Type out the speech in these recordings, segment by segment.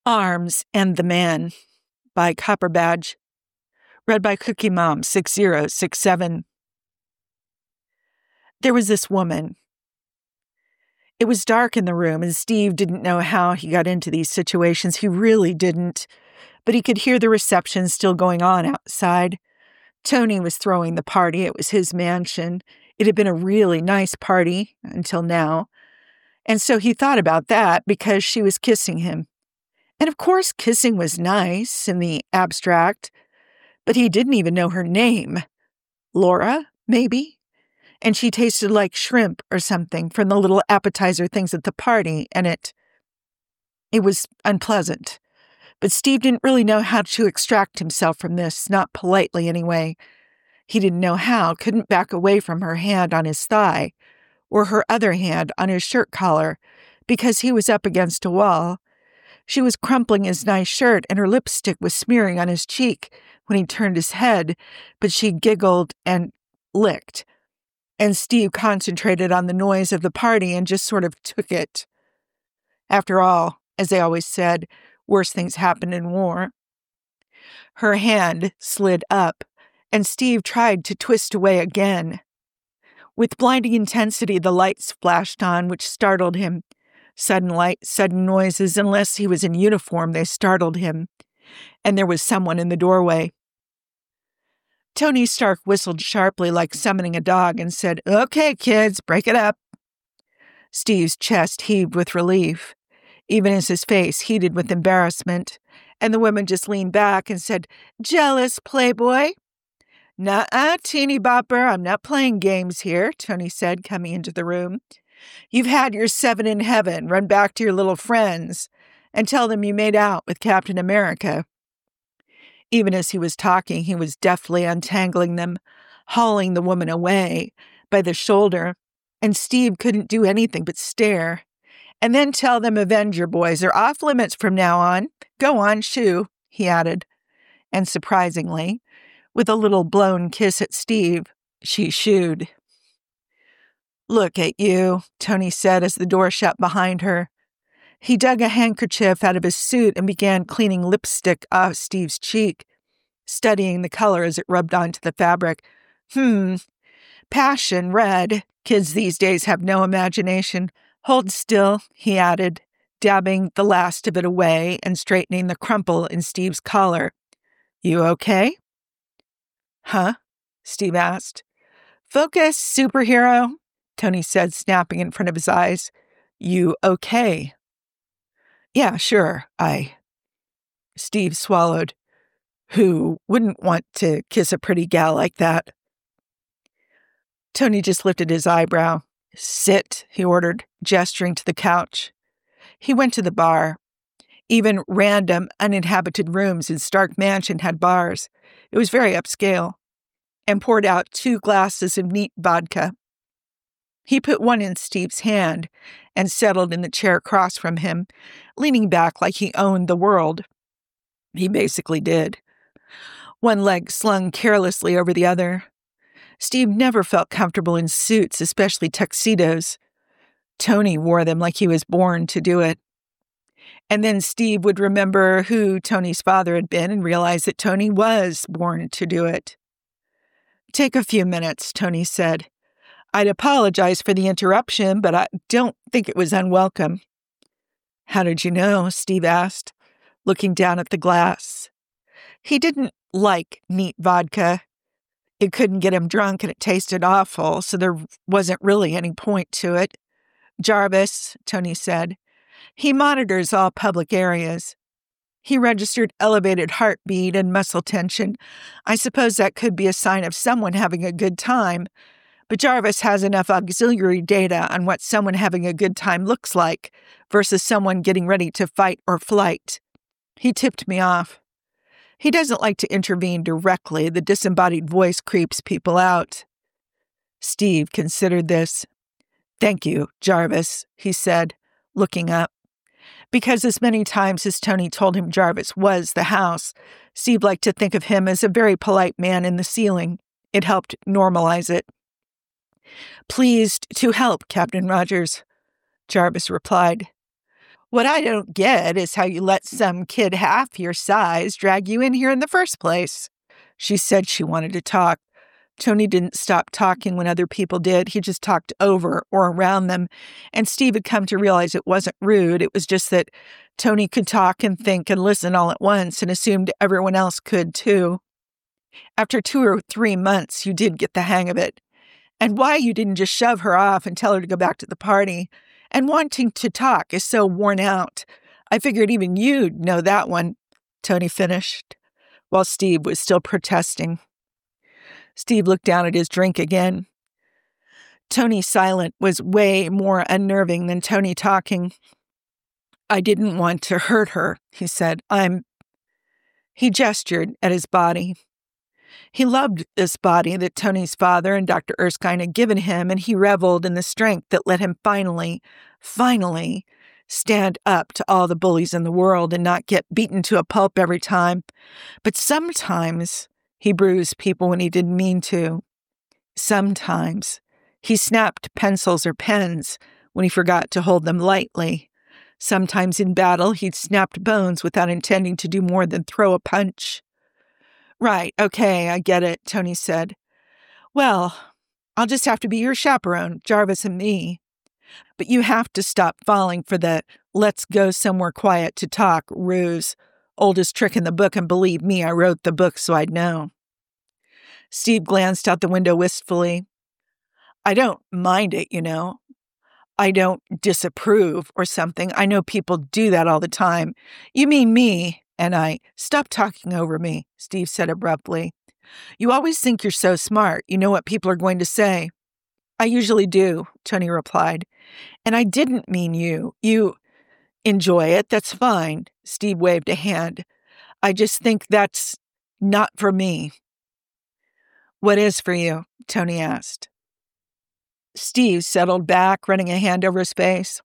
Arms and the Man by Copper Badge. Read by Cookie Mom 6067. There was this woman. It was dark in the room, and Steve didn't know how he got into these situations. He really didn't. But he could hear the reception still going on outside. Tony was throwing the party. It was his mansion. It had been a really nice party until now. And so he thought about that because she was kissing him. And of course, kissing was nice in the abstract, but he didn't even know her name. Laura, maybe? And she tasted like shrimp or something from the little appetizer things at the party, and it was unpleasant. But Steve didn't really know how to extract himself from this, not politely anyway. He didn't know how, couldn't back away from her hand on his thigh, or her other hand on his shirt collar, because he was up against a wall. She was crumpling his nice shirt, and her lipstick was smearing on his cheek when he turned his head, but she giggled and licked. And Steve concentrated on the noise of the party and just sort of took it. After all, as they always said, worse things happen in war. Her hand slid up, and Steve tried to twist away again. With blinding intensity, the lights flashed on, which startled him. Sudden light, sudden noises. Unless he was in uniform, they startled him. And there was someone in the doorway. Tony Stark whistled sharply like summoning a dog and said, "Okay, kids, break it up." Steve's chest heaved with relief, even as his face heated with embarrassment, and the woman just leaned back and said, "Jealous, playboy?" "Nuh-uh, teeny bopper, I'm not playing games here," Tony said, coming into the room. "You've had your 7 in heaven. Run back to your little friends and tell them you made out with Captain America." Even as he was talking, he was deftly untangling them, hauling the woman away by the shoulder, and Steve couldn't do anything but stare. "And then tell them Avenger boys are off limits from now on. Go on, shoo," he added. And surprisingly, with a little blown kiss at Steve, she shooed. "Look at you," Tony said as the door shut behind her. He dug a handkerchief out of his suit and began cleaning lipstick off Steve's cheek, studying the color as it rubbed onto the fabric. Passion red. Kids these days have no imagination. Hold still," he added, dabbing the last of it away and straightening the crumple in Steve's collar. "You okay?" "Huh?" Steve asked. "Focus, superhero," Tony said, snapping in front of his eyes. "You okay?" "Yeah, sure, Steve swallowed. Who wouldn't want to kiss a pretty gal like that? Tony just lifted his eyebrow. "Sit," he ordered, gesturing to the couch. He went to the bar. Even random, uninhabited rooms in Stark Mansion had bars. It was very upscale. And poured out 2 glasses of neat vodka. He put one in Steve's hand and settled in the chair across from him, leaning back like he owned the world. He basically did. One leg slung carelessly over the other. Steve never felt comfortable in suits, especially tuxedos. Tony wore them like he was born to do it. And then Steve would remember who Tony's father had been and realize that Tony was born to do it. "Take a few minutes," Tony said. "I'd apologize for the interruption, but I don't think it was unwelcome." "How did you know?" Steve asked, looking down at the glass. He didn't like neat vodka. It couldn't get him drunk and it tasted awful, so there wasn't really any point to it. "Jarvis," Tony said. "He monitors all public areas. He registered elevated heartbeat and muscle tension. I suppose that could be a sign of someone having a good time, but Jarvis has enough auxiliary data on what someone having a good time looks like versus someone getting ready to fight or flight. He tipped me off. He doesn't like to intervene directly. The disembodied voice creeps people out." Steve considered this. "Thank you, Jarvis," he said, looking up. Because as many times as Tony told him Jarvis was the house, Steve liked to think of him as a very polite man in the ceiling. It helped normalize it. "Pleased to help, Captain Rogers," Jarvis replied. What I don't get is how you let some kid half your size drag you in here in the first place. She said she wanted to talk. Tony didn't stop talking when other people did. He just talked over or around them. And Steve had come to realize it wasn't rude. It was just that Tony could talk and think and listen all at once and assumed everyone else could too. After 2 or 3 months, you did get the hang of it. And why you didn't just shove her off and tell her to go back to the party. And wanting to talk is so worn out. I figured even you'd know that one, Tony finished, while Steve was still protesting. Steve looked down at his drink again. Tony silent was way more unnerving than Tony talking. I didn't want to hurt her, he said. He gestured at his body. He loved this body that Tony's father and Dr. Erskine had given him, and he reveled in the strength that let him finally stand up to all the bullies in the world and not get beaten to a pulp every time. But sometimes he bruised people when he didn't mean to. Sometimes he snapped pencils or pens when he forgot to hold them lightly. Sometimes in battle, he'd snapped bones without intending to do more than throw a punch. Right, okay, I get it, Tony said. Well, I'll just have to be your chaperone, Jarvis and me. But you have to stop falling for the let's go somewhere quiet to talk ruse. Oldest trick in the book, and believe me, I wrote the book so I'd know. Steve glanced out the window wistfully. I don't mind it, you know. I don't disapprove or something. I know people do that all the time. You mean me? And stop talking over me, Steve said abruptly. You always think you're so smart. You know what people are going to say. I usually do, Tony replied. And I didn't mean you. You enjoy it. That's fine. Steve waved a hand. I just think that's not for me. What is for you? Tony asked. Steve settled back, running a hand over his face.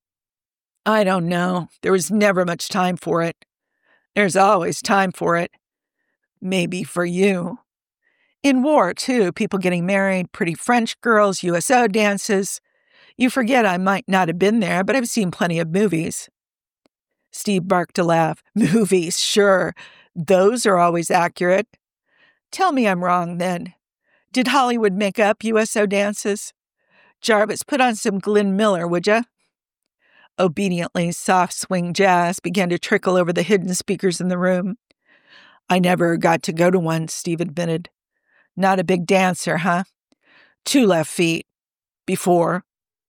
I don't know. There was never much time for it. There's always time for it. Maybe for you. In war, too, people getting married, pretty French girls, USO dances. You forget I might not have been there, but I've seen plenty of movies. Steve barked a laugh. Movies, sure. Those are always accurate. Tell me I'm wrong, then. Did Hollywood make up USO dances? Jarvis, put on some Glenn Miller, would ya? Obediently, soft swing jazz began to trickle over the hidden speakers in the room. I never got to go to one, Steve admitted. Not a big dancer, huh? 2 left feet. Before.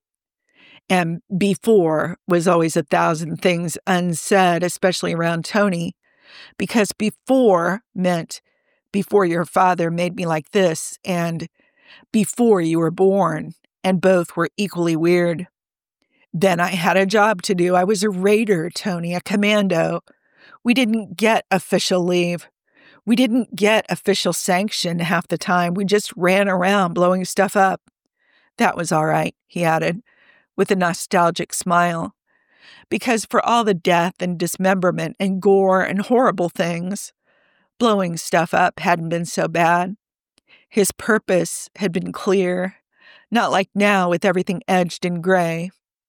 And before was always 1,000 things unsaid, especially around Tony, because before meant before your father made me like this and before you were born, and both were equally weird. Then I had a job to do. I was a raider, Tony, a commando. We didn't get official leave. We didn't get official sanction half the time. We just ran around blowing stuff up. That was all right, he added, with a nostalgic smile. Because for all the death and dismemberment and gore and horrible things, blowing stuff up hadn't been so bad. His purpose had been clear, not like now with everything edged in gray.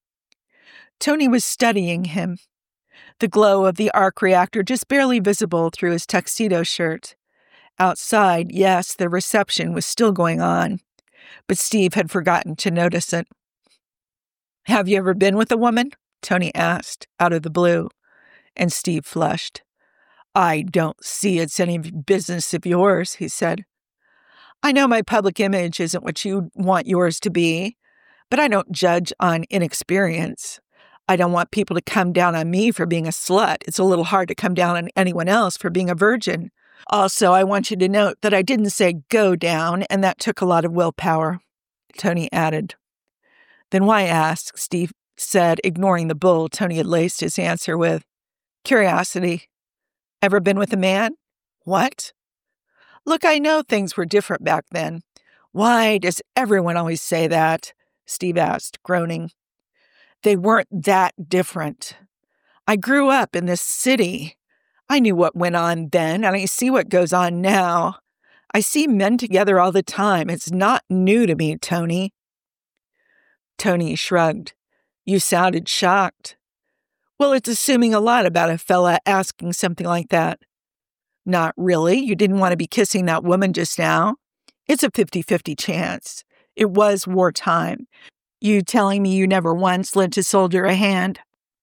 Tony was studying him, the glow of the arc reactor just barely visible through his tuxedo shirt. Outside, yes, the reception was still going on, but Steve had forgotten to notice it. Have you ever been with a woman? Tony asked, out of the blue, and Steve flushed. I don't see it's any business of yours, he said. I know my public image isn't what you want yours to be, but I don't judge on inexperience. I don't want people to come down on me for being a slut. It's a little hard to come down on anyone else for being a virgin. Also, I want you to note that I didn't say go down, and that took a lot of willpower, Tony added. Then why ask? Steve said, ignoring the bull Tony had laced his answer with. Curiosity. Ever been with a man? What? Look, I know things were different back then. Why does everyone always say that? Steve asked, groaning. They weren't that different. I grew up in this city. I knew what went on then, and I see what goes on now. I see men together all the time. It's not new to me, Tony. Tony shrugged. You sounded shocked. Well, it's assuming a lot about a fella asking something like that. Not really. You didn't want to be kissing that woman just now. It's a 50-50 chance. It was wartime. You telling me you never once lent a soldier a hand?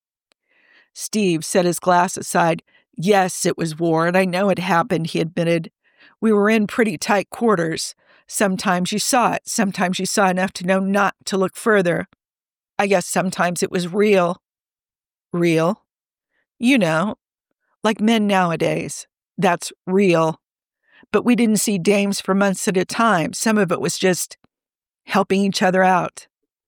Steve set his glass aside. Yes, it was war, and I know it happened, he admitted. We were in pretty tight quarters. Sometimes you saw it. Sometimes you saw enough to know not to look further. I guess sometimes it was real. Real? You know, like men nowadays. That's real. But we didn't see dames for months at a time. Some of it was just helping each other out.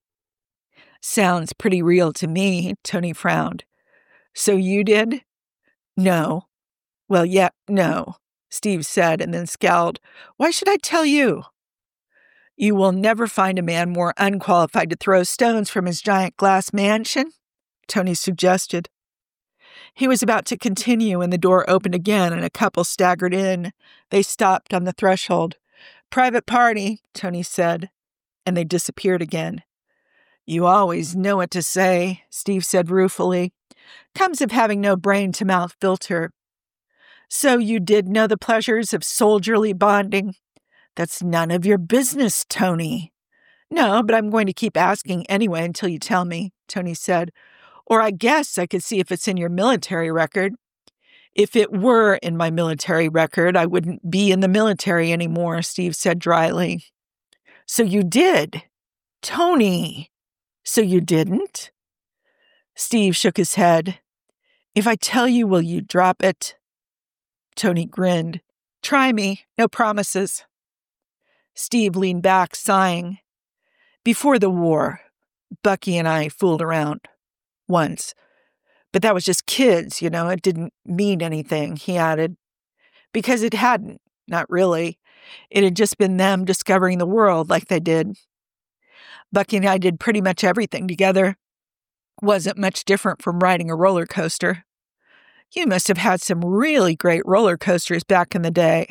Sounds pretty real to me, Tony frowned. So you did? No. Well, yeah, no, Steve said and then scowled. Why should I tell you? You will never find a man more unqualified to throw stones from his giant glass mansion, Tony suggested. He was about to continue when the door opened again and a couple staggered in. They stopped on the threshold. Private party, Tony said, and they disappeared again. You always know what to say, Steve said ruefully. Comes of having no brain-to-mouth filter. So you did know the pleasures of soldierly bonding? That's none of your business, Tony. No, but I'm going to keep asking anyway until you tell me, Tony said. Or I guess I could see if it's in your military record. If it were in my military record, I wouldn't be in the military anymore, Steve said dryly. So you did? Tony! So you didn't? Steve shook his head. If I tell you, will you drop it? Tony grinned. Try me, no promises. Steve leaned back, sighing. Before the war, Bucky and I fooled around. Once. But that was just kids, you know, it didn't mean anything, he added. Because it hadn't, not really. It had just been them discovering the world like they did. Bucky and I did pretty much everything together. Wasn't much different from riding a roller coaster. You must have had some really great roller coasters back in the day.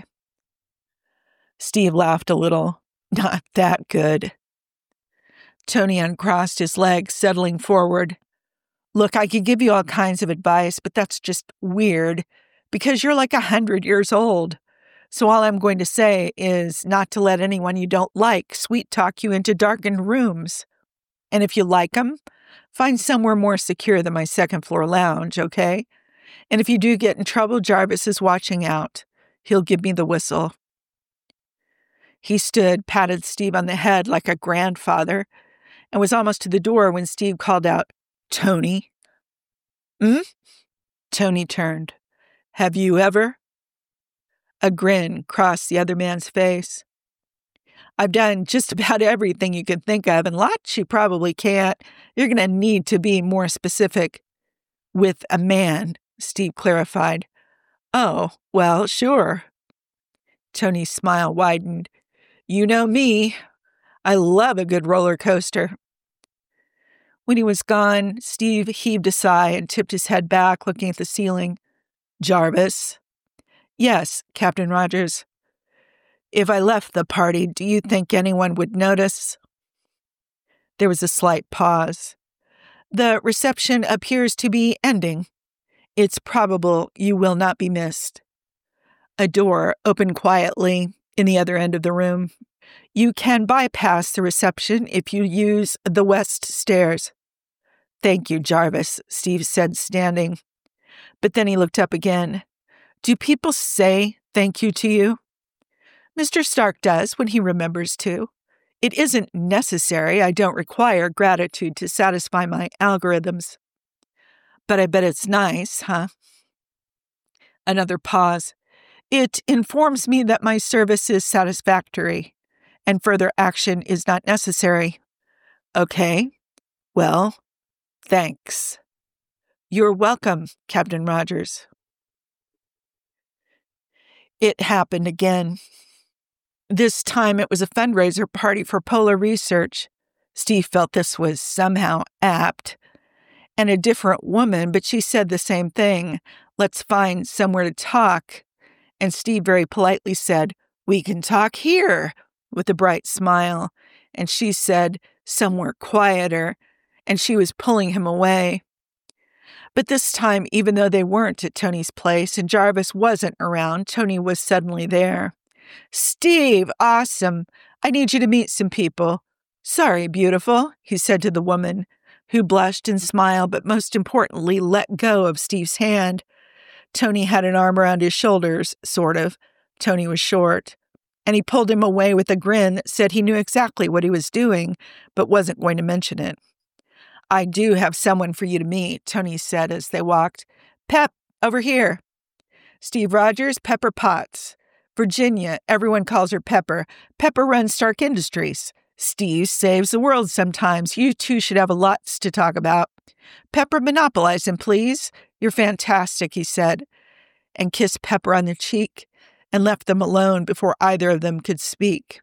Steve laughed a little. Not that good. Tony uncrossed his legs, settling forward. Look, I could give you all kinds of advice, but that's just weird, because you're like 100 years old. So all I'm going to say is not to let anyone you don't like sweet-talk you into darkened rooms. And if you like them, find somewhere more secure than my second-floor lounge, okay? And if you do get in trouble, Jarvis is watching out. He'll give me the whistle. He stood, patted Steve on the head like a grandfather, and was almost to the door when Steve called out, Tony? Tony turned. Have you ever? A grin crossed the other man's face. I've done just about everything you can think of, and lots you probably can't. You're going to need to be more specific. With a man, Steve clarified. Oh, well, sure. Tony's smile widened. You know me. I love a good roller coaster. When he was gone, Steve heaved a sigh and tipped his head back, looking at the ceiling. Jarvis? Yes, Captain Rogers. If I left the party, do you think anyone would notice? There was a slight pause. The reception appears to be ending. It's probable you will not be missed. A door opened quietly in the other end of the room. You can bypass the reception if you use the west stairs. Thank you, Jarvis, Steve said, standing. But then he looked up again. Do people say thank you to you? Mr. Stark does when he remembers to. It isn't necessary. I don't require gratitude to satisfy my algorithms. But I bet it's nice, huh? Another pause. It informs me that my service is satisfactory, and further action is not necessary. Okay. Well, thanks. You're welcome, Captain Rogers. It happened again. This time it was a fundraiser party for Polar Research. Steve felt this was somehow apt. And a different woman, but she said the same thing. Let's find somewhere to talk. And Steve very politely said, we can talk here, with a bright smile. And she said, somewhere quieter. And she was pulling him away. But this time, even though they weren't at Tony's place and Jarvis wasn't around, Tony was suddenly there. "Steve, awesome. I need you to meet some people." "Sorry, beautiful," he said to the woman, who blushed and smiled, but most importantly, let go of Steve's hand. Tony had an arm around his shoulders, sort of. Tony was short. And he pulled him away with a grin that said he knew exactly what he was doing, but wasn't going to mention it. "I do have someone for you to meet," Tony said as they walked. "Pep, over here." "Steve Rogers, Pepper Potts. Virginia, everyone calls her Pepper. Pepper runs Stark Industries. Steve saves the world sometimes. You two should have lots to talk about. Pepper, monopolize him, please. You're fantastic," he said, and kissed Pepper on the cheek and left them alone before either of them could speak.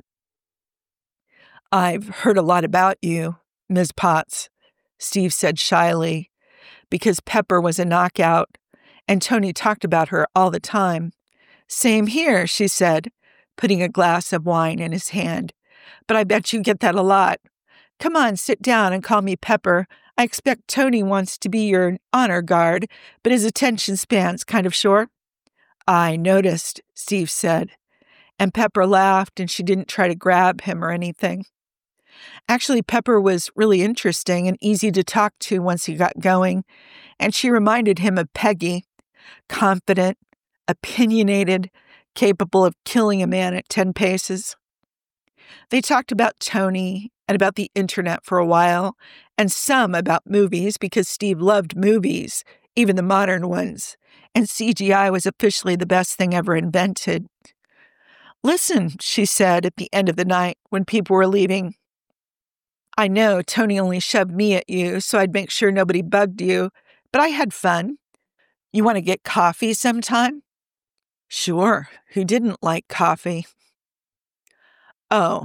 "I've heard a lot about you, Ms. Potts," Steve said shyly, because Pepper was a knockout, and Tony talked about her all the time. "Same here," she said, putting a glass of wine in his hand. "But I bet you get that a lot. Come on, sit down and call me Pepper. I expect Tony wants to be your honor guard, but his attention span's kind of short." "I noticed," Steve said, and Pepper laughed, and she didn't try to grab him or anything. Actually, Pepper was really interesting and easy to talk to once he got going, and she reminded him of Peggy, confident, opinionated, capable of killing a man at 10 paces. They talked about Tony and about the internet for a while, and some about movies because Steve loved movies, even the modern ones, and CGI was officially the best thing ever invented. "Listen," she said at the end of the night when people were leaving. "I know Tony only shoved me at you, so I'd make sure nobody bugged you, but I had fun. You want to get coffee sometime?" "Sure. Who didn't like coffee?" "Oh,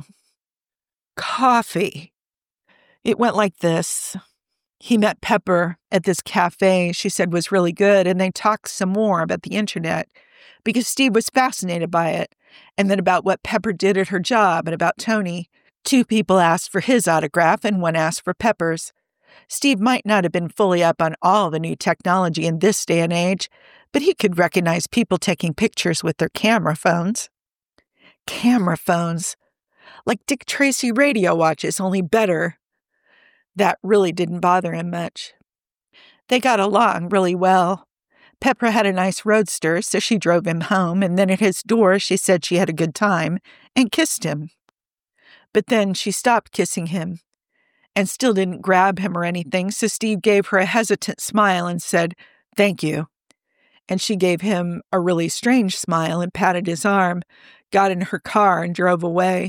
coffee." It went like this. He met Pepper at this cafe she said was really good, and they talked some more about the internet because Steve was fascinated by it, and then about what Pepper did at her job and about Tony. 2 people asked for his autograph and 1 asked for Pepper's. Steve might not have been fully up on all the new technology in this day and age, but he could recognize people taking pictures with their camera phones. Camera phones. Like Dick Tracy radio watches, only better. That really didn't bother him much. They got along really well. Pepper had a nice roadster, so she drove him home, and then at his door she said she had a good time and kissed him. But then she stopped kissing him and still didn't grab him or anything, so Steve gave her a hesitant smile and said, "Thank you." And she gave him a really strange smile and patted his arm, got in her car and drove away.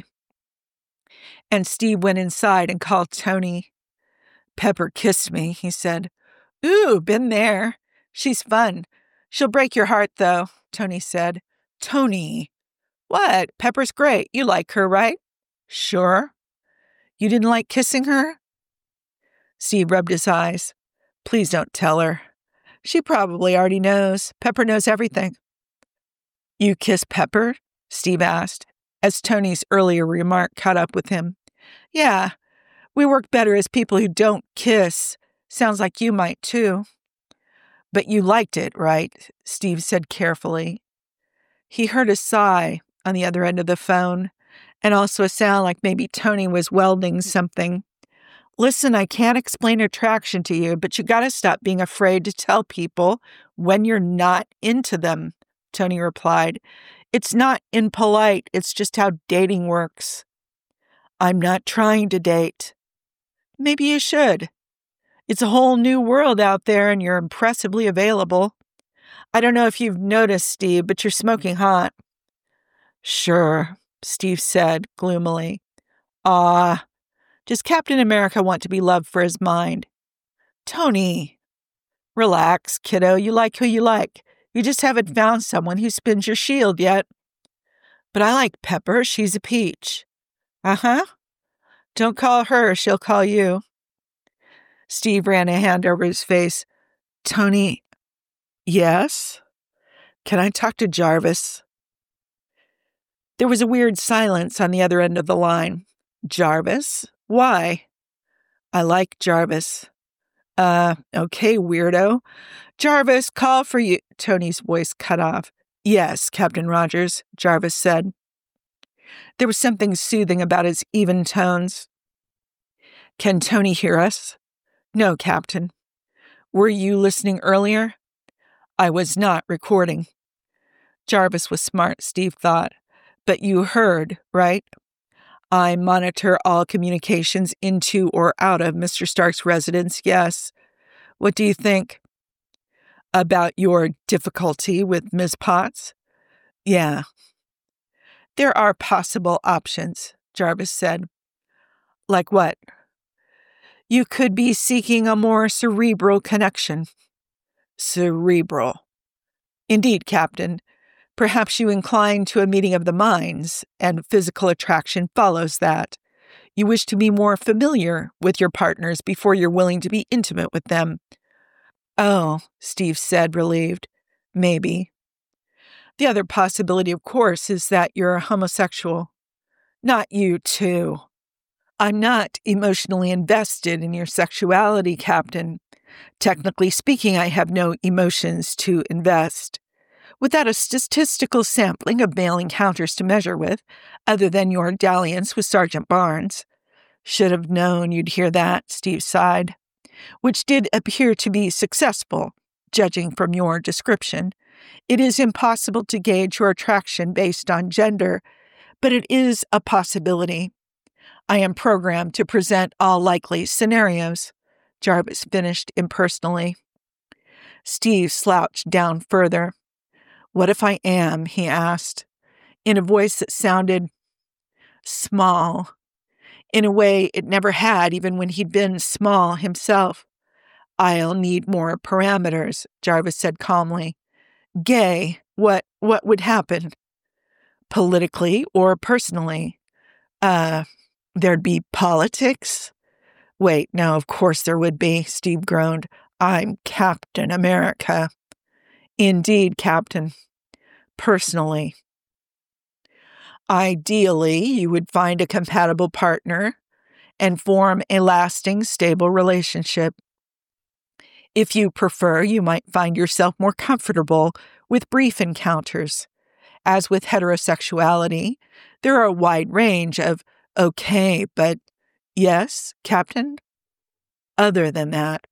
And Steve went inside and called Tony. "Pepper kissed me," he said. "Ooh, been there. She's fun. She'll break your heart, though," Tony said. "Tony." "What? Pepper's great. You like her, right?" "Sure." "You didn't like kissing her?" Steve rubbed his eyes. "Please don't tell her. She probably already knows. Pepper knows everything." "You kiss Pepper?" Steve asked, as Tony's earlier remark caught up with him. "Yeah, we work better as people who don't kiss. Sounds like you might, too." "But you liked it, right?" Steve said carefully. He heard a sigh on the other end of the phone, and also a sound like maybe Tony was welding something. "Listen, I can't explain attraction to you, but you gotta stop being afraid to tell people when you're not into them," Tony replied. "It's not impolite, it's just how dating works." "I'm not trying to date." "Maybe you should. It's a whole new world out there and you're impressively available. I don't know if you've noticed, Steve, but you're smoking hot." "Sure," Steve said gloomily. "Aw, does Captain America want to be loved for his mind?" "Tony." "Relax, kiddo. You like who you like. You just haven't found someone who spins your shield yet." "But I like Pepper. She's a peach." "Uh-huh. Don't call her. She'll call you." Steve ran a hand over his face. "Tony." "Yes? Can I talk to Jarvis?" There was a weird silence on the other end of the line. "Jarvis? Why?" "I like Jarvis." Okay, weirdo. Jarvis, call for you. Tony's voice cut off. Yes, Captain Rogers, Jarvis said. There was something soothing about his even tones. Can Tony hear us? No, Captain. Were you listening earlier? I was not recording. Jarvis was smart, Steve thought. But you heard, right? I monitor all communications into or out of Mr. Stark's residence, yes. What do you think? About your difficulty with Ms. Potts? Yeah. There are possible options, Jarvis said. Like what? You could be seeking a more cerebral connection. Cerebral. Indeed, Captain. Perhaps you incline to a meeting of the minds, and physical attraction follows that. You wish to be more familiar with your partners before you're willing to be intimate with them. Oh, Steve said, relieved. Maybe. The other possibility, of course, is that you're homosexual. Not you, too. I'm not emotionally invested in your sexuality, Captain. Technically speaking, I have no emotions to invest. Without a statistical sampling of male encounters to measure with, other than your dalliance with Sergeant Barnes. Should have known you'd hear that, Steve sighed. Which did appear to be successful, judging from your description. It is impossible to gauge your attraction based on gender, but it is a possibility. I am programmed to present all likely scenarios, Jarvis finished impersonally. Steve slouched down further. What if I am? He asked, in a voice that sounded small, in a way it never had, even when he'd been small himself. I'll need more parameters, Jarvis said calmly. Gay, what would happen? Politically or personally? There'd be politics? Wait, no, of course there would be, Steve groaned. I'm Captain America. Indeed, Captain. Personally. Ideally, you would find a compatible partner and form a lasting, stable relationship. If you prefer, you might find yourself more comfortable with brief encounters. As with heterosexuality, there are a wide range of okay, but yes, Captain? Other than that.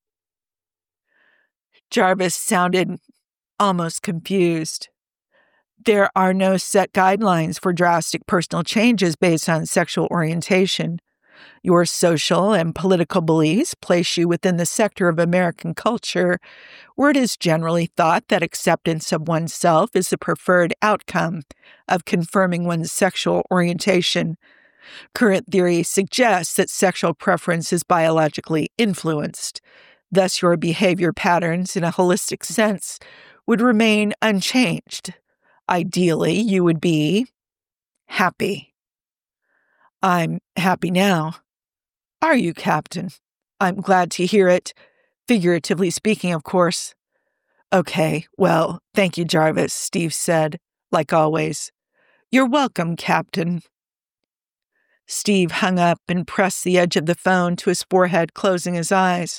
Jarvis sounded almost confused. There are no set guidelines for drastic personal changes based on sexual orientation. Your social and political beliefs place you within the sector of American culture where it is generally thought that acceptance of oneself is the preferred outcome of confirming one's sexual orientation. Current theory suggests that sexual preference is biologically influenced. Thus, your behavior patterns, in a holistic sense, would remain unchanged. Ideally, you would be happy. I'm happy now. Are you, Captain? I'm glad to hear it. Figuratively speaking, of course. Okay, well, thank you, Jarvis, Steve said, like always. You're welcome, Captain. Steve hung up and pressed the edge of the phone to his forehead, closing his eyes.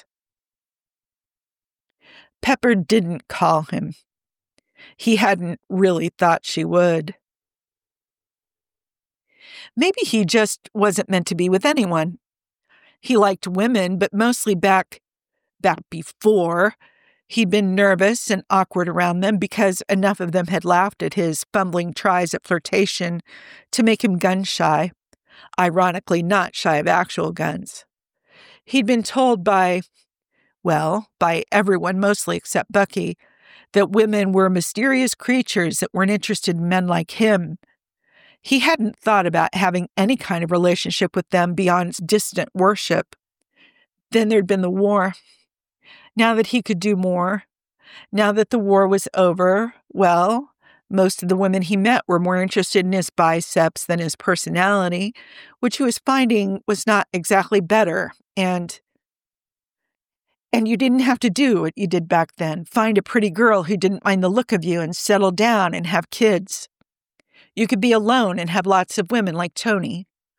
Pepper didn't call him. He hadn't really thought she would. Maybe he just wasn't meant to be with anyone. He liked women, but mostly back before, he'd been nervous and awkward around them because enough of them had laughed at his fumbling tries at flirtation to make him gun-shy, ironically not shy of actual guns. He'd been told by everyone, mostly except Bucky, that women were mysterious creatures that weren't interested in men like him. He hadn't thought about having any kind of relationship with them beyond distant worship. Then there'd been the war. Now that he could do more, now that the war was over, well, most of the women he met were more interested in his biceps than his personality, which he was finding was not exactly better. And you didn't have to do what you did back then. Find a pretty girl who didn't mind the look of you and settle down and have kids. You could be alone and have lots of women like Tony.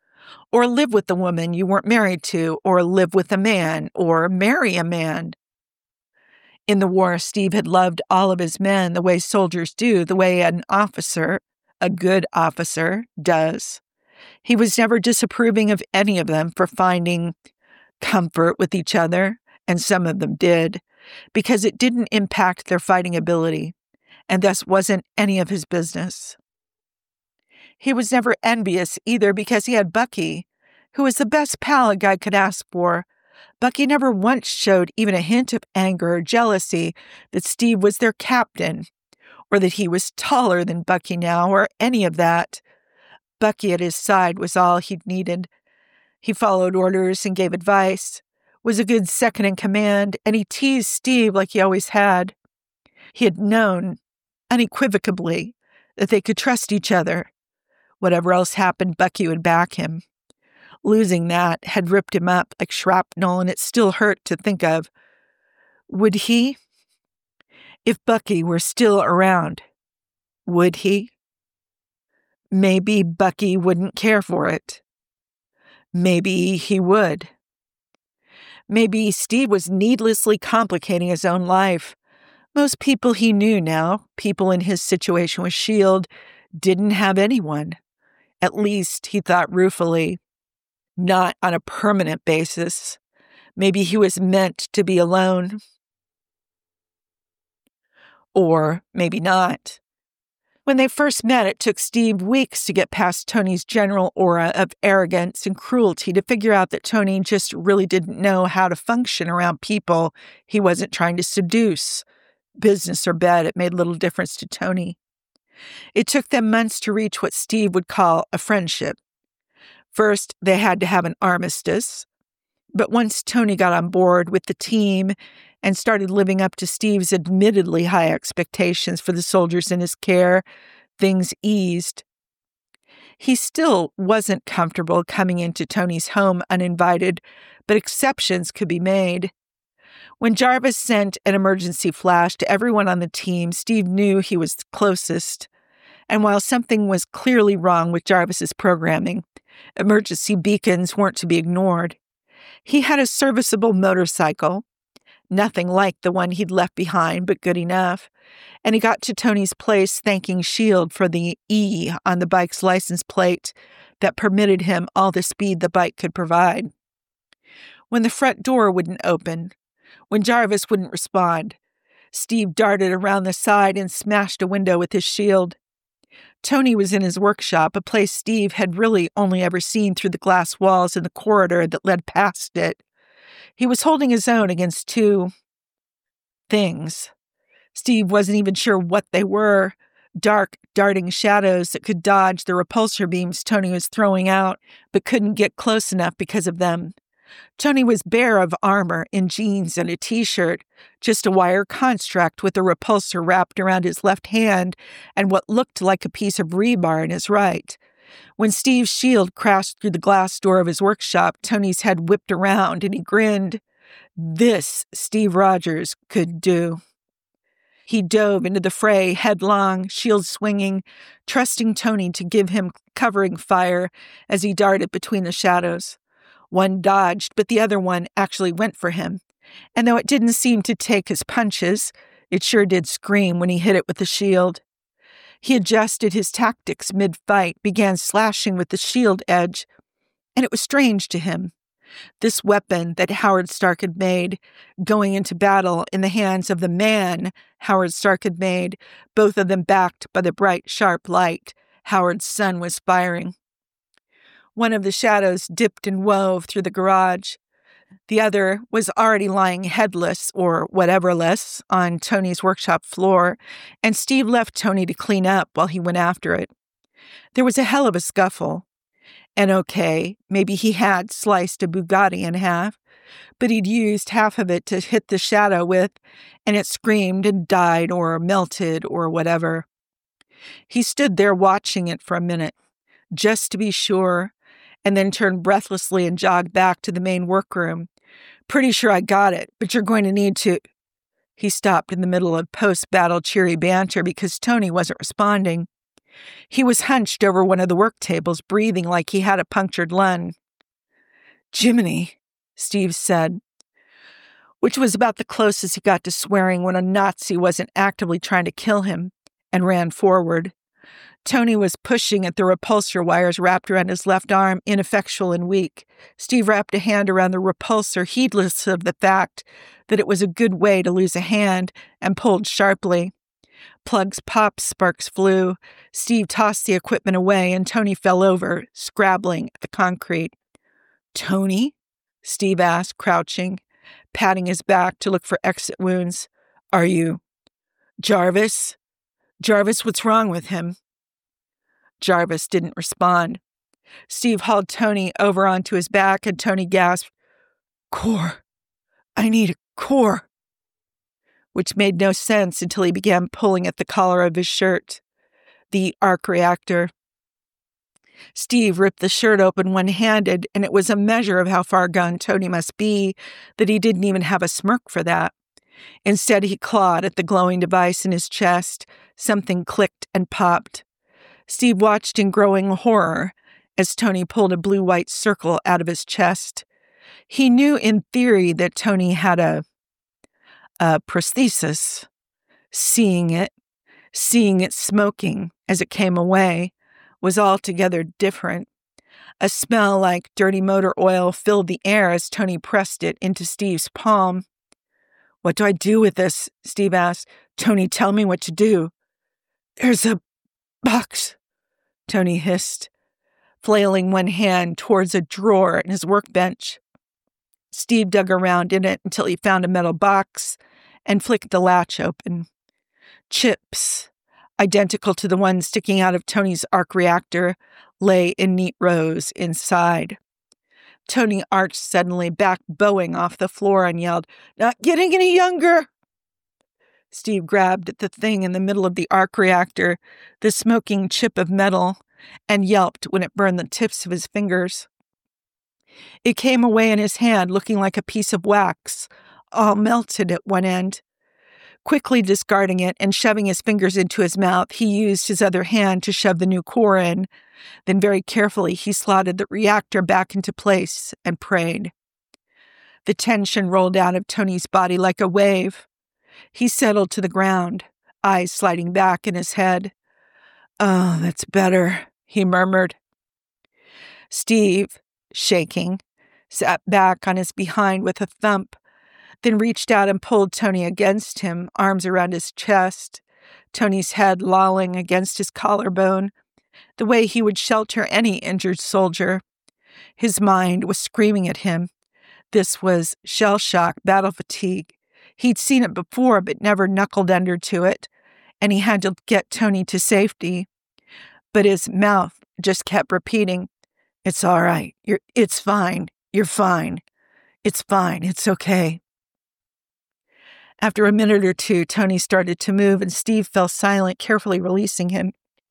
or live with the woman you weren't married to, or live with a man, or marry a man. In the war, Steve had loved all of his men the way soldiers do, the way an officer, a good officer, does. He was never disapproving of any of them for finding comfort with each other, and some of them did, because it didn't impact their fighting ability, and thus wasn't any of his business. He was never envious either because he had Bucky, who was the best pal a guy could ask for. Bucky never once showed even a hint of anger or jealousy that Steve was their captain, or that he was taller than Bucky now, or any of that. Bucky at his side was all he'd needed. He followed orders and gave advice, was a good second in command, and he teased Steve like he always had. He had known, unequivocally, that they could trust each other. Whatever else happened, Bucky would back him. Losing that had ripped him up like shrapnel, and it still hurt to think of. Would he? If Bucky were still around, would he? Maybe Bucky wouldn't care for it. Maybe he would. Maybe Steve was needlessly complicating his own life. Most people he knew now, people in his situation with S.H.I.E.L.D., didn't have anyone. At least, he thought ruefully. Not on a permanent basis. Maybe he was meant to be alone. Or maybe not. When they first met, it took Steve weeks to get past Tony's general aura of arrogance and cruelty to figure out that Tony just really didn't know how to function around people he wasn't trying to seduce. Business or bed, it made little difference to Tony. It took them months to reach what Steve would call a friendship. First, they had to have an armistice. But once Tony got on board with the team and started living up to Steve's admittedly high expectations for the soldiers in his care, things eased. He still wasn't comfortable coming into Tony's home uninvited, but exceptions could be made. When Jarvis sent an emergency flash to everyone on the team, Steve knew he was the closest. And while something was clearly wrong with Jarvis's programming, emergency beacons weren't to be ignored. He had a serviceable motorcycle, nothing like the one he'd left behind, but good enough, and he got to Tony's place thanking S.H.I.E.L.D. for the E on the bike's license plate that permitted him all the speed the bike could provide. When the front door wouldn't open, when Jarvis wouldn't respond, Steve darted around the side and smashed a window with his shield. Tony was in his workshop, a place Steve had really only ever seen through the glass walls in the corridor that led past it. He was holding his own against two things. Steve wasn't even sure what they were, dark, darting shadows that could dodge the repulsor beams Tony was throwing out, but couldn't get close enough because of them. Tony was bare of armor in jeans and a t-shirt, just a wire construct with a repulsor wrapped around his left hand and what looked like a piece of rebar in his right. When Steve's shield crashed through the glass door of his workshop, Tony's head whipped around and he grinned. This Steve Rogers could do. He dove into the fray headlong, shield swinging, trusting Tony to give him covering fire as he darted between the shadows. One dodged, but the other one actually went for him. And though it didn't seem to take his punches, it sure did scream when he hit it with the shield. He adjusted his tactics mid-fight, began slashing with the shield edge, and it was strange to him. This weapon that Howard Stark had made, going into battle in the hands of the man Howard Stark had made, both of them backed by the bright, sharp light Howard's son was firing. One of the shadows dipped and wove through the garage. The other was already lying headless, or whateverless, on Tony's workshop floor, and Steve left Tony to clean up while he went after it. There was a hell of a scuffle. And okay, maybe he had sliced a Bugatti in half, but he'd used half of it to hit the shadow with, and it screamed and died or melted or whatever. He stood there watching it for a minute, just to be sure, and then turned breathlessly and jogged back to the main workroom. Pretty sure I got it, but you're going to need to... He stopped in the middle of post-battle cheery banter because Tony wasn't responding. He was hunched over one of the work tables, breathing like he had a punctured lung. "Jiminy," Steve said, which was about the closest he got to swearing when a Nazi wasn't actively trying to kill him, and ran forward. Tony was pushing at the repulsor wires wrapped around his left arm, ineffectual and weak. Steve wrapped a hand around the repulsor, heedless of the fact that it was a good way to lose a hand, and pulled sharply. Plugs popped, sparks flew. Steve tossed the equipment away, and Tony fell over, scrabbling at the concrete. "Tony?" Steve asked, crouching, patting his back to look for exit wounds. "Are you... Jarvis? Jarvis, what's wrong with him?" Jarvis didn't respond. Steve hauled Tony over onto his back, and Tony gasped, "Core. I need a core," which made no sense until he began pulling at the collar of his shirt. The arc reactor. Steve ripped the shirt open one-handed, and it was a measure of how far gone Tony must be that he didn't even have a smirk for that. Instead, he clawed at the glowing device in his chest. Something clicked and popped. Steve watched in growing horror as Tony pulled a blue-white circle out of his chest. He knew in theory that Tony had a prosthesis. Seeing it smoking as it came away, was altogether different. A smell like dirty motor oil filled the air as Tony pressed it into Steve's palm. "What do I do with this?" Steve asked. "Tony, tell me what to do." "There's a box," Tony hissed, flailing one hand towards a drawer in his workbench. Steve dug around in it until he found a metal box and flicked the latch open. Chips, identical to the ones sticking out of Tony's arc reactor, lay in neat rows inside. Tony arched suddenly, back bowing off the floor, and yelled, "Not getting any younger!" Steve grabbed at the thing in the middle of the arc reactor, the smoking chip of metal, and yelped when it burned the tips of his fingers. It came away in his hand looking like a piece of wax, all melted at one end. Quickly discarding it and shoving his fingers into his mouth, he used his other hand to shove the new core in. Then very carefully he slotted the reactor back into place and prayed. The tension rolled out of Tony's body like a wave. He settled to the ground, eyes sliding back in his head. "Oh, that's better," he murmured. Steve, shaking, sat back on his behind with a thump, then reached out and pulled Tony against him, arms around his chest, Tony's head lolling against his collarbone, the way he would shelter any injured soldier. His mind was screaming at him. This was shell shock, battle fatigue. He'd seen it before, but never knuckled under to it, and he had to get Tony to safety. But his mouth just kept repeating, "It's all right. It's fine. You're fine. It's fine. It's okay." After a minute or two, Tony started to move, and Steve fell silent, carefully releasing him.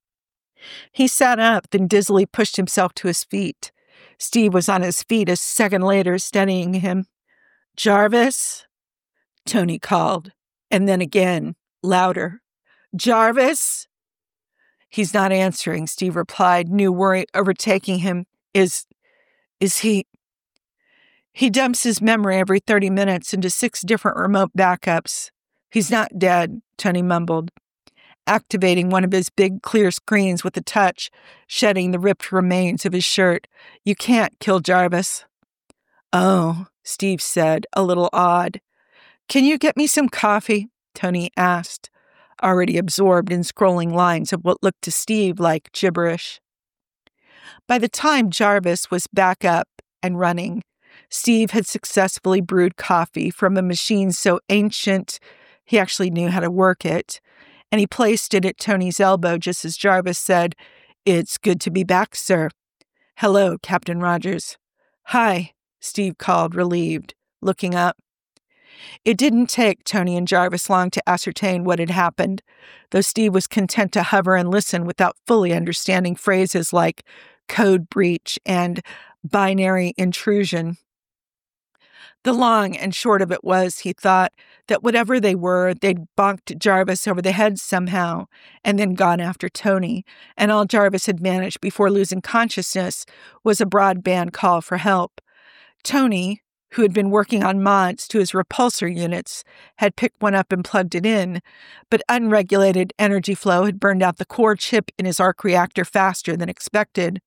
He sat up, then dizzily pushed himself to his feet. Steve was on his feet a second later, steadying him. "Jarvis?" Tony called, and then again, louder. "Jarvis?" "He's not answering," Steve replied, new worry overtaking him. Is he... He dumps his memory every 30 minutes into 6 different remote backups. "He's not dead," Tony mumbled, activating one of his big clear screens with a touch, shedding the ripped remains of his shirt. "You can't kill Jarvis." "Oh," Steve said, a little awed. "Can you get me some coffee?" Tony asked, already absorbed in scrolling lines of what looked to Steve like gibberish. By the time Jarvis was back up and running, Steve had successfully brewed coffee from a machine so ancient he actually knew how to work it, and he placed it at Tony's elbow just as Jarvis said, "It's good to be back, sir." "Hello, Captain Rogers." "Hi," Steve called, relieved, looking up. It didn't take Tony and Jarvis long to ascertain what had happened, though Steve was content to hover and listen without fully understanding phrases like code breach and binary intrusion. The long and short of it was, he thought, that whatever they were, they'd bonked Jarvis over the head somehow and then gone after Tony, and all Jarvis had managed before losing consciousness was a broadband call for help. Tony, who had been working on mods to his repulsor units, had picked one up and plugged it in, but unregulated energy flow had burned out the core chip in his arc reactor faster than expected.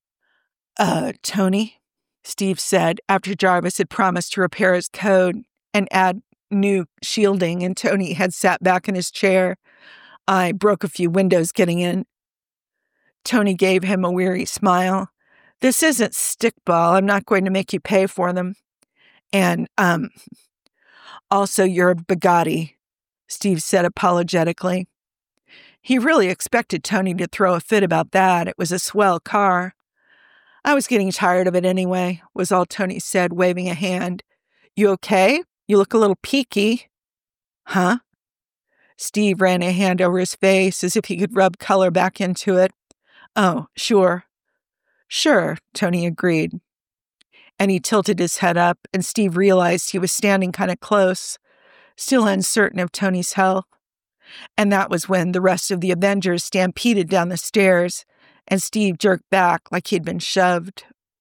Tony, Steve said after Jarvis had promised to repair his code and add new shielding and Tony had sat back in his chair. I broke a few windows getting in. Tony gave him a weary smile. This isn't stickball. I'm not going to make you pay for them. And, also you're a Bugatti, Steve said apologetically. He really expected Tony to throw a fit about that. It was a swell car. I was getting tired of it anyway, was all Tony said, waving a hand. You okay? You look a little peaky. Huh? Steve ran a hand over his face as if he could rub color back into it. Oh, sure. Sure, Tony agreed. And he tilted his head up, and Steve realized he was standing kind of close, still uncertain of Tony's health. And that was when the rest of the Avengers stampeded down the stairs, and Steve jerked back like he'd been shoved.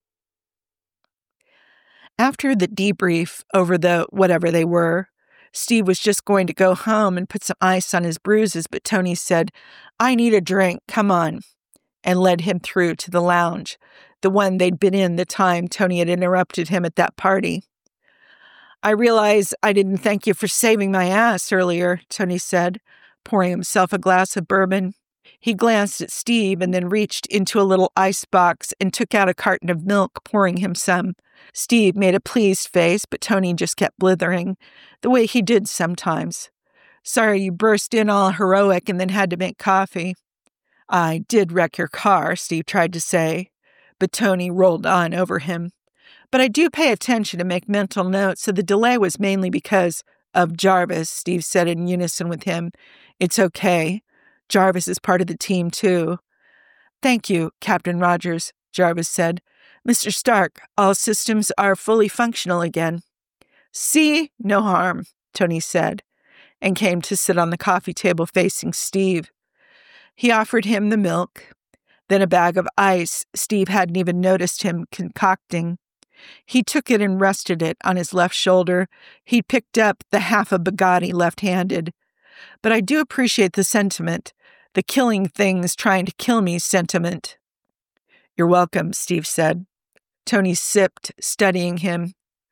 After the debrief over the whatever they were, Steve was just going to go home and put some ice on his bruises, but Tony said, I need a drink, come on, and led him through to the lounge, the one they'd been in the time Tony had interrupted him at that party. I realize I didn't thank you for saving my ass earlier, Tony said, pouring himself a glass of bourbon. He glanced at Steve and then reached into a little ice box and took out a carton of milk, pouring him some. Steve made a pleased face, but Tony just kept blithering, the way he did sometimes. Sorry you burst in all heroic and then had to make coffee. I did wreck your car, Steve tried to say, but Tony rolled on over him. But I do pay attention to make mental notes, so the delay was mainly because of Jarvis, Steve said in unison with him. It's okay. Jarvis is part of the team, too. Thank you, Captain Rogers, Jarvis said. Mr. Stark, all systems are fully functional again. See, no harm, Tony said, and came to sit on the coffee table facing Steve. He offered him the milk, then a bag of ice Steve hadn't even noticed him concocting. He took it and rested it on his left shoulder. He'd picked up the half a Bugatti left-handed. But I do appreciate the sentiment, the killing things trying to kill me sentiment. You're welcome, Steve said. Tony sipped, studying him.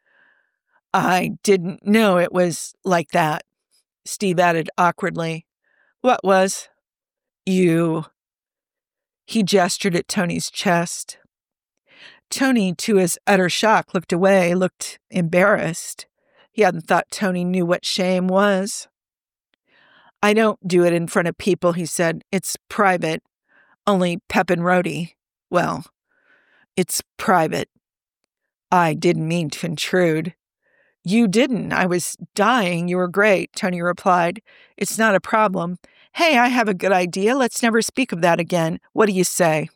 I didn't know it was like that, Steve added awkwardly. What was? You. He gestured at Tony's chest. Tony, to his utter shock, looked away, looked embarrassed. He hadn't thought Tony knew what shame was. I don't do it in front of people, he said. It's private. Only Pep and Rhodey. Well, it's private. I didn't mean to intrude. You didn't. I was dying. You were great, Tony replied. It's not a problem. Hey, I have a good idea. Let's never speak of that again. What do you say?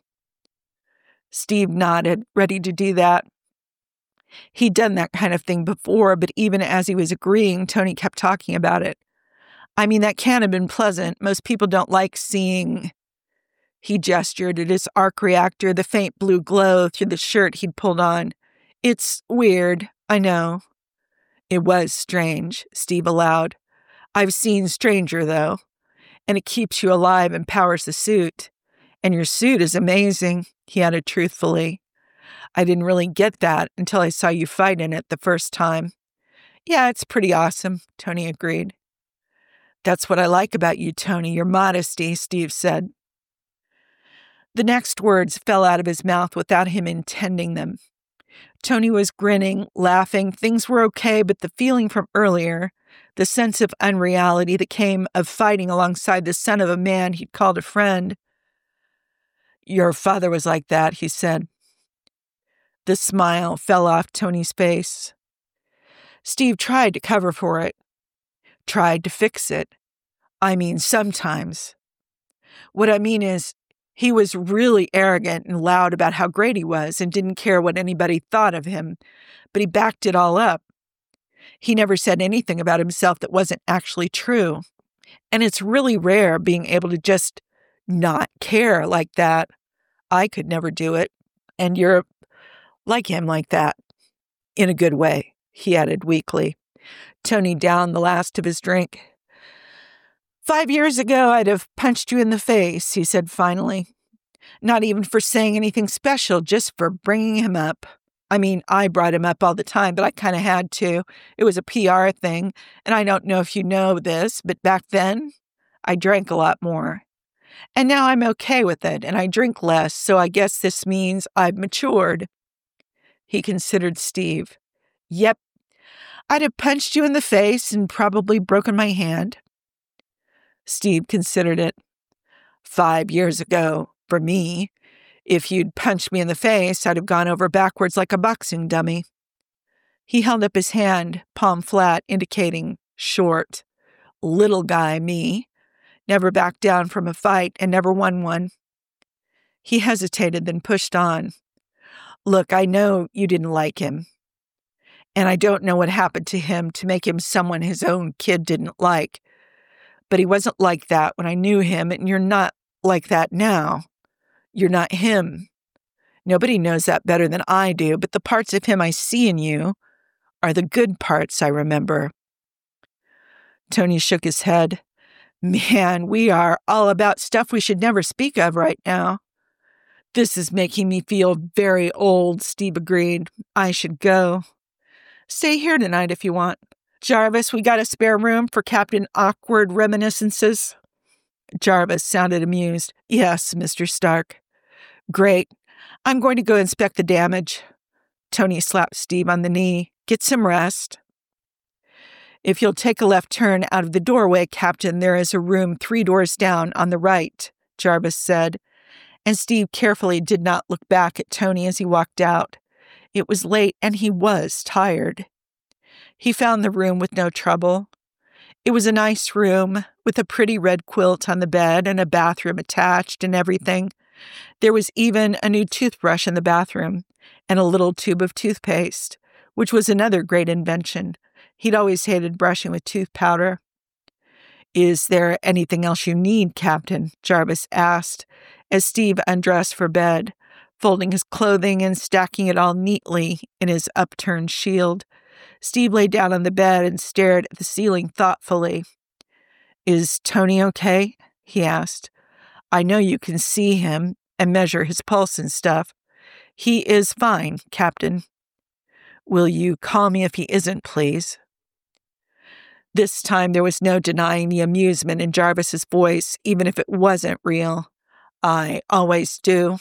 Steve nodded, ready to do that. He'd done that kind of thing before, but even as he was agreeing, Tony kept talking about it. I mean, that can't have been pleasant. Most people don't like seeing... He gestured at his arc reactor, the faint blue glow through the shirt he'd pulled on. It's weird, I know. It was strange, Steve allowed. I've seen stranger, though. And it keeps you alive and powers the suit. And your suit is amazing, he added truthfully. I didn't really get that until I saw you fight in it the first time. Yeah, it's pretty awesome, Tony agreed. That's what I like about you, Tony, your modesty, Steve said. The next words fell out of his mouth without him intending them. Tony was grinning, laughing. Things were okay, but the feeling from earlier, the sense of unreality that came of fighting alongside the son of a man he'd called a friend. Your father was like that, he said. The smile fell off Tony's face. Steve tried to cover for it. Tried to fix it. I mean, sometimes. What I mean is, he was really arrogant and loud about how great he was and didn't care what anybody thought of him, but he backed it all up. He never said anything about himself that wasn't actually true. And it's really rare being able to just not care like that. I could never do it. And you're like him like that. In a good way, he added weakly. Tony downed the last of his drink. 5 years ago, I'd have punched you in the face, he said finally. Not even for saying anything special, just for bringing him up. I mean, I brought him up all the time, but I kind of had to. It was a PR thing, and I don't know if you know this, but back then, I drank a lot more. And now I'm okay with it, and I drink less, so I guess this means I've matured. He considered Steve. Yep, I'd have punched you in the face and probably broken my hand. Steve considered it. 5 years ago, for me, if you'd punched me in the face, I'd have gone over backwards like a boxing dummy. He held up his hand, palm flat, indicating short. Little guy, me. Never backed down from a fight and never won one. He hesitated, then pushed on. Look, I know you didn't like him. And I don't know what happened to him to make him someone his own kid didn't like. But he wasn't like that when I knew him, and you're not like that now. You're not him. Nobody knows that better than I do, but the parts of him I see in you are the good parts I remember. Tony shook his head. Man, we are all about stuff we should never speak of right now. This is making me feel very old, Steve agreed. I should go. Stay here tonight if you want. Jarvis, we got a spare room for Captain Awkward Reminiscences? Jarvis sounded amused. Yes, Mr. Stark. Great. I'm going to go inspect the damage. Tony slapped Steve on the knee. Get some rest. If you'll take a left turn out of the doorway, Captain, there is a room 3 doors down on the right, Jarvis said, and Steve carefully did not look back at Tony as he walked out. It was late, and he was tired. He found the room with no trouble. It was a nice room with a pretty red quilt on the bed and a bathroom attached and everything. There was even a new toothbrush in the bathroom and a little tube of toothpaste, which was another great invention. He'd always hated brushing with tooth powder. Is there anything else you need, Captain? Jarvis asked as Steve undressed for bed, folding his clothing and stacking it all neatly in his upturned shield. Steve lay down on the bed and stared at the ceiling thoughtfully. Is Tony okay? He asked. I know you can see him and measure his pulse and stuff. He is fine, Captain. Will you call me if he isn't, please? This time there was no denying the amusement in Jarvis's voice, even if it wasn't real. I always do.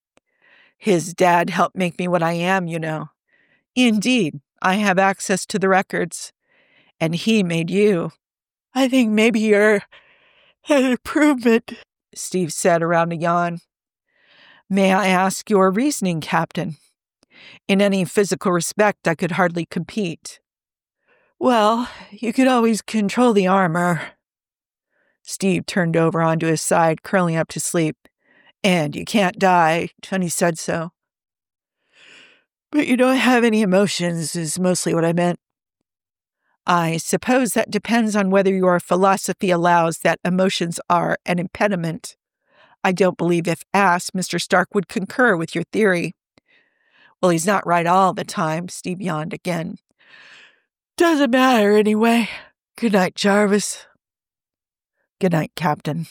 His dad helped make me what I am, you know. Indeed, I have access to the records. And he made you. I think maybe you're an improvement, Steve said around a yawn. May I ask your reasoning, Captain? In any physical respect, I could hardly compete. Well, you could always control the armor. Steve turned over onto his side, curling up to sleep. And you can't die, Tony said so. But you don't have any emotions, is mostly what I meant. I suppose that depends on whether your philosophy allows that emotions are an impediment. I don't believe if asked, Mr. Stark would concur with your theory. Well, he's not right all the time, Steve yawned again. Doesn't matter anyway. Good night, Jarvis. Good night, Captain.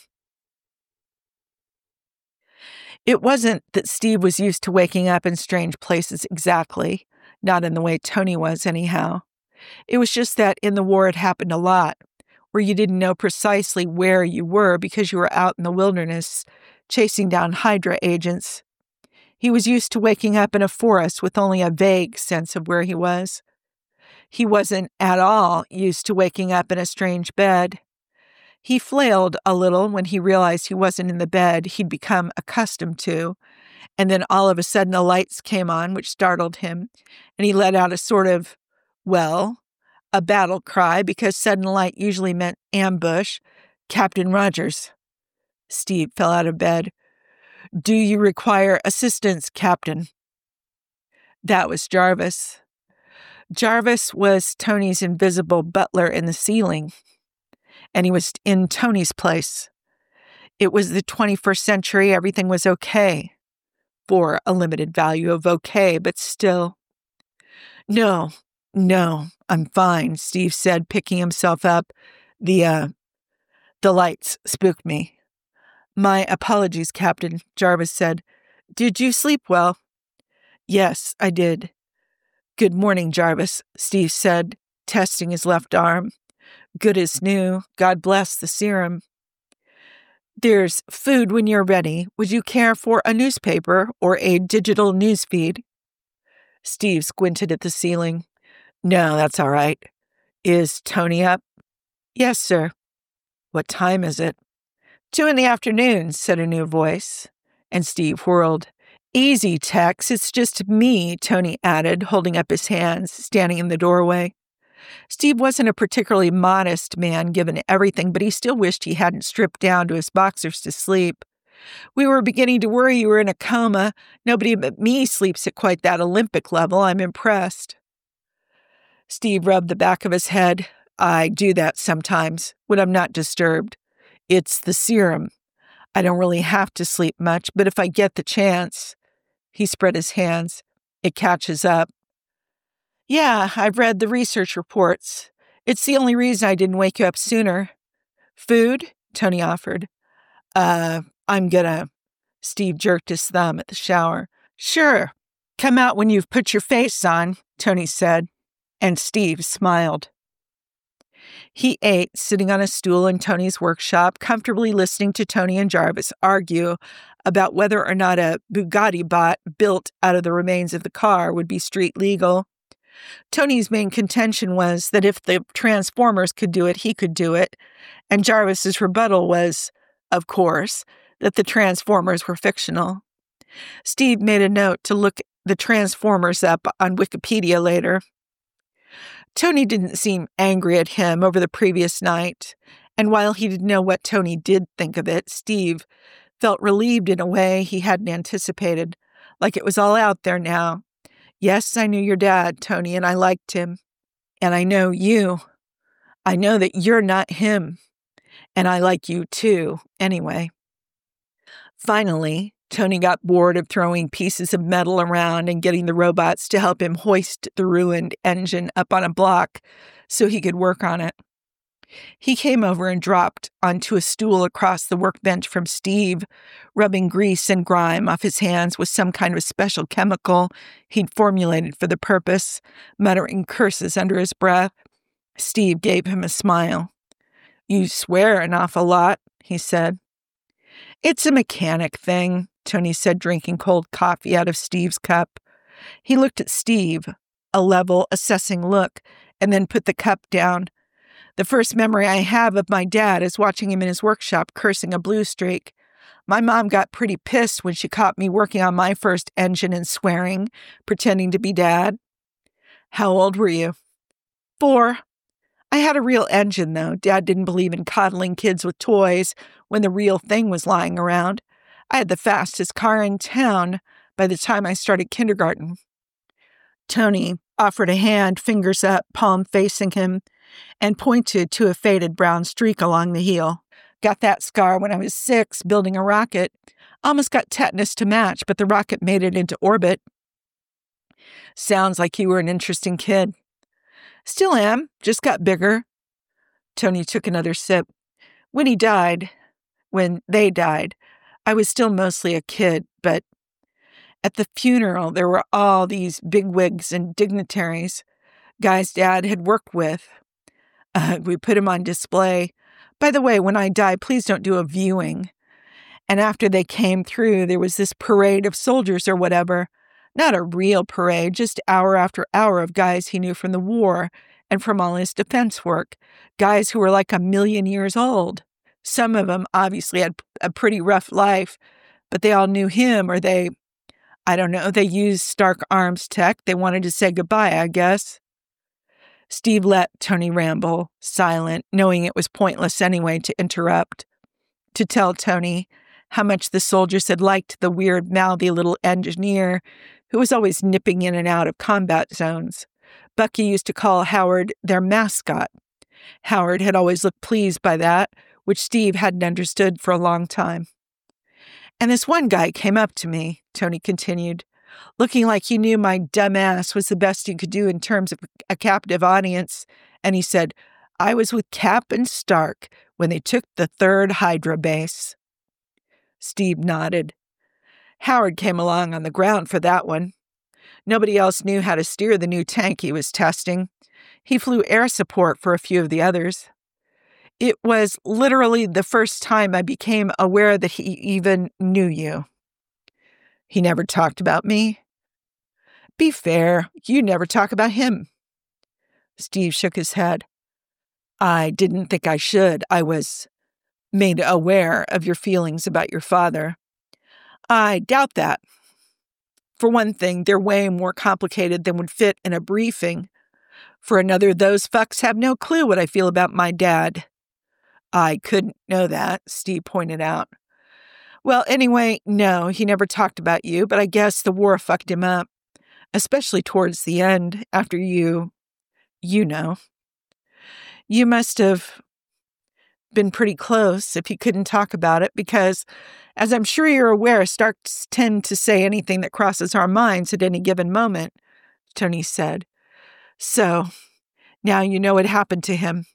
It wasn't that Steve was used to waking up in strange places exactly, not in the way Tony was anyhow. It was just that in the war it happened a lot, where you didn't know precisely where you were because you were out in the wilderness, chasing down Hydra agents. He was used to waking up in a forest with only a vague sense of where he was. He wasn't at all used to waking up in a strange bed. He flailed a little when he realized he wasn't in the bed he'd become accustomed to, and then all of a sudden the lights came on, which startled him, and he let out a sort of, a battle cry, because sudden light usually meant ambush. Captain Rogers. Steve fell out of bed. Do you require assistance, Captain? That was Jarvis. Jarvis was Tony's invisible butler in the ceiling, and he was in Tony's place. It was the 21st century. Everything was okay, for a limited value of okay, but still. No, I'm fine, Steve said, picking himself up. The lights spooked me. My apologies, Captain, Jarvis said. Did you sleep well? Yes, I did. Good morning, Jarvis, Steve said, testing his left arm. Good as new. God bless the serum. There's food when you're ready. Would you care for a newspaper or a digital news feed? Steve squinted at the ceiling. No, that's all right. Is Tony up? Yes, sir. What time is it? 2 p.m, said a new voice, and Steve whirled. Easy, Tex, it's just me, Tony added, holding up his hands, standing in the doorway. Steve wasn't a particularly modest man given everything, but he still wished he hadn't stripped down to his boxers to sleep. We were beginning to worry you were in a coma. Nobody but me sleeps at quite that Olympic level. I'm impressed. Steve rubbed the back of his head. I do that sometimes, when I'm not disturbed. It's the serum. I don't really have to sleep much, but if I get the chance... He spread his hands. It catches up. Yeah, I've read the research reports. It's the only reason I didn't wake you up sooner. Food? Tony offered. I'm gonna... Steve jerked his thumb at the shower. Sure. Come out when you've put your face on, Tony said, and Steve smiled. He ate, sitting on a stool in Tony's workshop, comfortably listening to Tony and Jarvis argue about whether or not a Bugatti bot built out of the remains of the car would be street legal. Tony's main contention was that if the Transformers could do it, he could do it, and Jarvis's rebuttal was, of course, that the Transformers were fictional. Steve made a note to look the Transformers up on Wikipedia later. Tony didn't seem angry at him over the previous night, and while he didn't know what Tony did think of it, Steve felt relieved in a way he hadn't anticipated, like it was all out there now. Yes, I knew your dad, Tony, and I liked him. And I know you. I know that you're not him. And I like you too, anyway. Finally, Tony got bored of throwing pieces of metal around and getting the robots to help him hoist the ruined engine up on a block so he could work on it. He came over and dropped onto a stool across the workbench from Steve, rubbing grease and grime off his hands with some kind of special chemical he'd formulated for the purpose, muttering curses under his breath. Steve gave him a smile. You swear an awful lot, he said. It's a mechanic thing, Tony said, drinking cold coffee out of Steve's cup. He looked at Steve, a level, assessing look, and then put the cup down. The first memory I have of my dad is watching him in his workshop cursing a blue streak. My mom got pretty pissed when she caught me working on my first engine and swearing, pretending to be Dad. How old were you? 4. I had a real engine, though. Dad didn't believe in coddling kids with toys when the real thing was lying around. I had the fastest car in town by the time I started kindergarten. Tony offered a hand, fingers up, palm facing him, and pointed to a faded brown streak along the heel. Got that scar when I was 6, building a rocket. Almost got tetanus to match, but the rocket made it into orbit. Sounds like you were an interesting kid. Still am, just got bigger. Tony took another sip. When they died, I was still mostly a kid, but at the funeral there were all these bigwigs and dignitaries, guys Dad had worked with. We put him on display. By the way, when I die, please don't do a viewing. And after they came through, there was this parade of soldiers or whatever. Not a real parade, just hour after hour of guys he knew from the war and from all his defense work. Guys who were like 1,000,000 years old. Some of them obviously had a pretty rough life, but they all knew him, or they used Stark Arms tech. They wanted to say goodbye, I guess. Steve let Tony ramble, silent, knowing it was pointless anyway to interrupt, to tell Tony how much the soldiers had liked the weird, mouthy little engineer who was always nipping in and out of combat zones. Bucky used to call Howard their mascot. Howard had always looked pleased by that, which Steve hadn't understood for a long time. And this one guy came up to me, Tony continued, looking like he knew my dumb ass was the best he could do in terms of a captive audience, and he said, "I was with Cap and Stark when they took the 3rd Hydra base." Steve nodded. Howard came along on the ground for that one. Nobody else knew how to steer the new tank he was testing. He flew air support for a few of the others. It was literally the first time I became aware that he even knew you. He never talked about me. Be fair, you never talk about him. Steve shook his head. I didn't think I should. I was made aware of your feelings about your father. I doubt that. For one thing, they're way more complicated than would fit in a briefing. For another, those fucks have no clue what I feel about my dad. I couldn't know that, Steve pointed out. Well, anyway, no, he never talked about you, but I guess the war fucked him up, especially towards the end, after you know. You must have been pretty close if he couldn't talk about it, because, as I'm sure you're aware, Starks tend to say anything that crosses our minds at any given moment, Tony said. So, now you know what happened to him.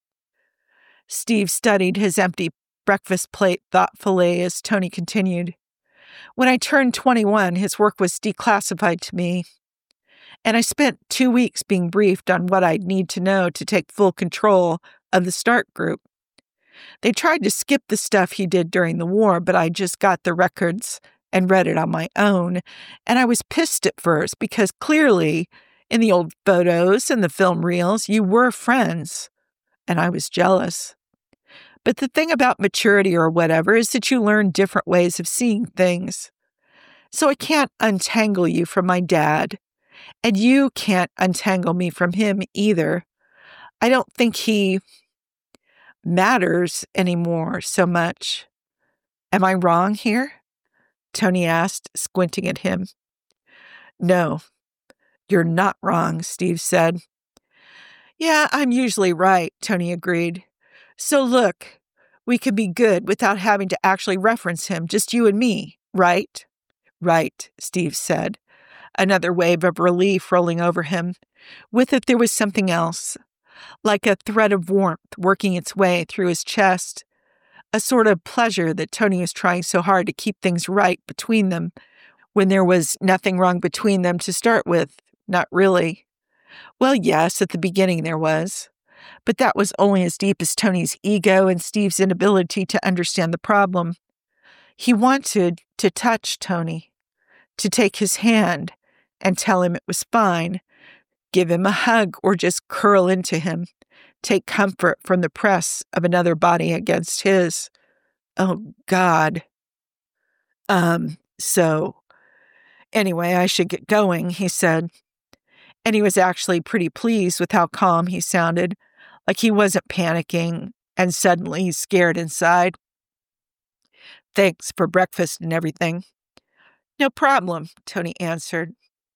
Steve studied his empty breakfast plate thoughtfully as Tony continued. When I turned 21, his work was declassified to me, and I spent 2 weeks being briefed on what I'd need to know to take full control of the Stark Group. They tried to skip the stuff he did during the war, but I just got the records and read it on my own, and I was pissed at first because clearly, in the old photos and the film reels, you were friends, and I was jealous. But the thing about maturity or whatever is that you learn different ways of seeing things. So I can't untangle you from my dad, and you can't untangle me from him either. I don't think he matters anymore so much. Am I wrong here? Tony asked, squinting at him. No, you're not wrong, Steve said. Yeah, I'm usually right, Tony agreed. So look, we could be good without having to actually reference him, just you and me, right? Right, Steve said, another wave of relief rolling over him. With it, there was something else, like a thread of warmth working its way through his chest, a sort of pleasure that Tony was trying so hard to keep things right between them when there was nothing wrong between them to start with. Not really. Well, yes, at the beginning there was. But that was only as deep as Tony's ego and Steve's inability to understand the problem. He wanted to touch Tony, to take his hand and tell him it was fine, give him a hug or just curl into him, take comfort from the press of another body against his. Oh, God. So, anyway, I should get going, he said. And he was actually pretty pleased with how calm he sounded, like he wasn't panicking and suddenly scared inside. Thanks for breakfast and everything. No problem, Tony answered.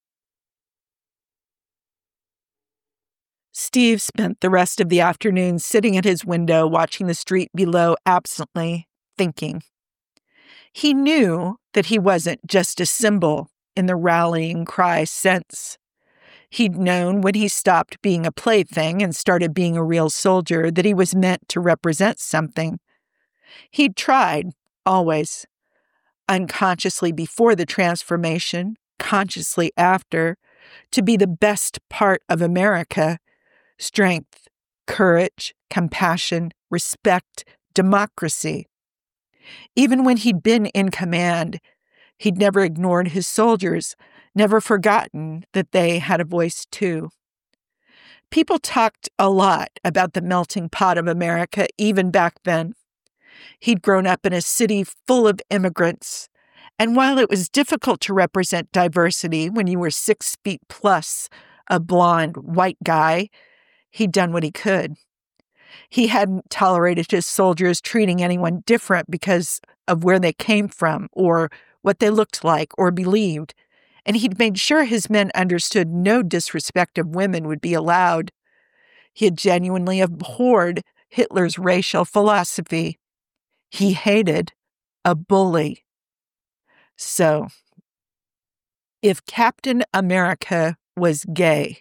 Steve spent the rest of the afternoon sitting at his window watching the street below absently, thinking. He knew that he wasn't just a symbol in the rallying cry sense. He'd known when he stopped being a plaything and started being a real soldier that he was meant to represent something. He'd tried, always, unconsciously before the transformation, consciously after, to be the best part of America. Strength, courage, compassion, respect, democracy. Even when he'd been in command, he'd never ignored his soldiers, never forgotten that they had a voice too. People talked a lot about the melting pot of America even back then. He'd grown up in a city full of immigrants, and while it was difficult to represent diversity when you were 6 feet plus, a blonde white guy, he'd done what he could. He hadn't tolerated his soldiers treating anyone different because of where they came from or what they looked like or believed, and he'd made sure his men understood no disrespect of women would be allowed. He had genuinely abhorred Hitler's racial philosophy. He hated a bully. So, if Captain America was gay,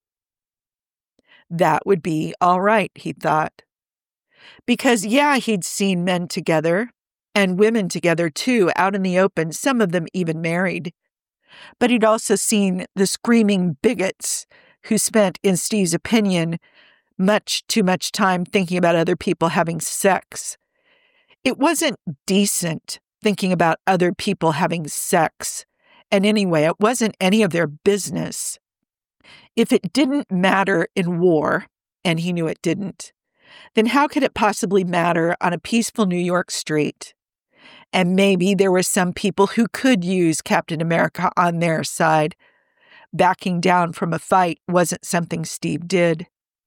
that would be all right, he thought. Because, yeah, he'd seen men together, and women together too, out in the open, some of them even married. But he'd also seen the screaming bigots who spent, in Steve's opinion, much too much time thinking about other people having sex. It wasn't decent thinking about other people having sex. And anyway, it wasn't any of their business. If it didn't matter in war, and he knew it didn't, then how could it possibly matter on a peaceful New York street? And maybe there were some people who could use Captain America on their side. Backing down from a fight wasn't something Steve did.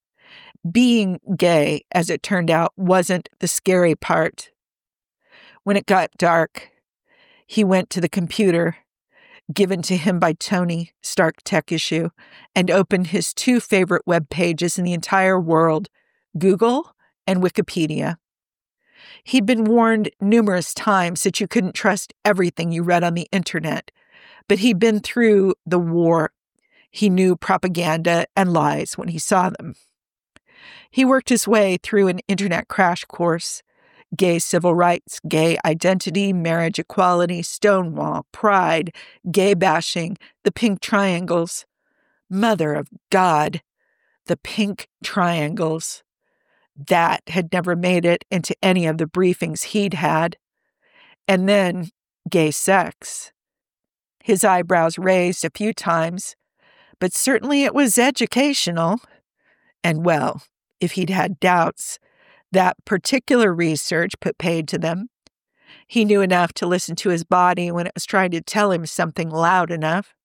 Being gay, as it turned out, wasn't the scary part. When it got dark, he went to the computer, given to him by Tony, Stark Tech Issue, and opened his two favorite web pages in the entire world, Google and Wikipedia. He'd been warned numerous times that you couldn't trust everything you read on the internet, but he'd been through the war. He knew propaganda and lies when he saw them. He worked his way through an internet crash course: gay civil rights, gay identity, marriage equality, Stonewall, Pride, gay bashing, the pink triangles. Mother of God, the pink triangles. That had never made it into any of the briefings he'd had. And then gay sex. His eyebrows raised a few times, but certainly it was educational. And well, if he'd had doubts, that particular research put paid to them. He knew enough to listen to his body when it was trying to tell him something loud enough.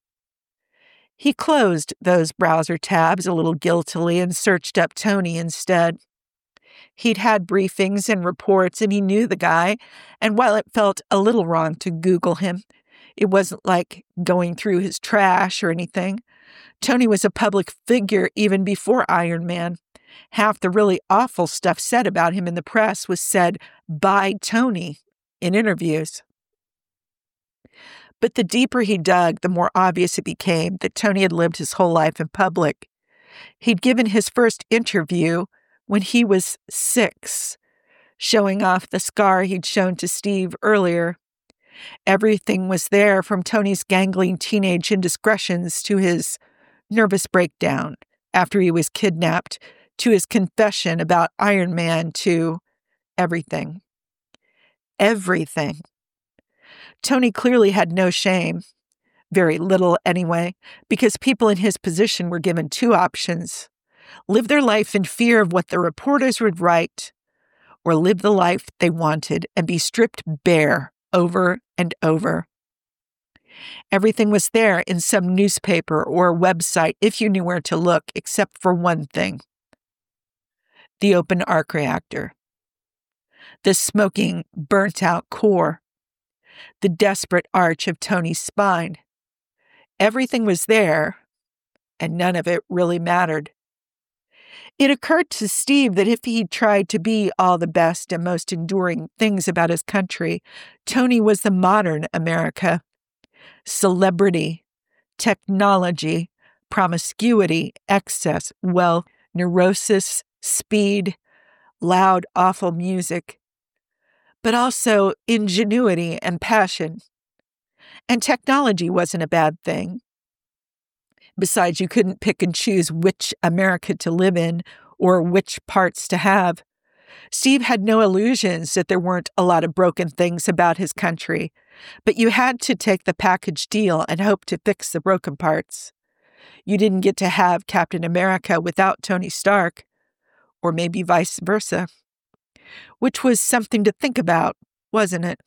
He closed those browser tabs a little guiltily and searched up Tony instead. He'd had briefings and reports, and he knew the guy, and while it felt a little wrong to Google him, it wasn't like going through his trash or anything. Tony was a public figure even before Iron Man. Half the really awful stuff said about him in the press was said by Tony in interviews. But the deeper he dug, the more obvious it became that Tony had lived his whole life in public. He'd given his first interview when he was 6, showing off the scar he'd shown to Steve earlier. Everything was there, from Tony's gangling teenage indiscretions to his nervous breakdown after he was kidnapped, to his confession about Iron Man, to everything. Everything. Tony clearly had no shame, very little anyway, because people in his position were given two options: live their life in fear of what the reporters would write, or live the life they wanted and be stripped bare over and over. Everything was there in some newspaper or website if you knew where to look, except for one thing: the open arc reactor, the smoking, burnt-out core, the desperate arch of Tony's spine. Everything was there, and none of it really mattered. It occurred to Steve that if he tried to be all the best and most enduring things about his country, Tony was the modern America. Celebrity, technology, promiscuity, excess, wealth, neurosis, speed, loud, awful music, but also ingenuity and passion. And technology wasn't a bad thing. Besides, you couldn't pick and choose which America to live in or which parts to have. Steve had no illusions that there weren't a lot of broken things about his country, but you had to take the package deal and hope to fix the broken parts. You didn't get to have Captain America without Tony Stark, or maybe vice versa, which was something to think about, wasn't it?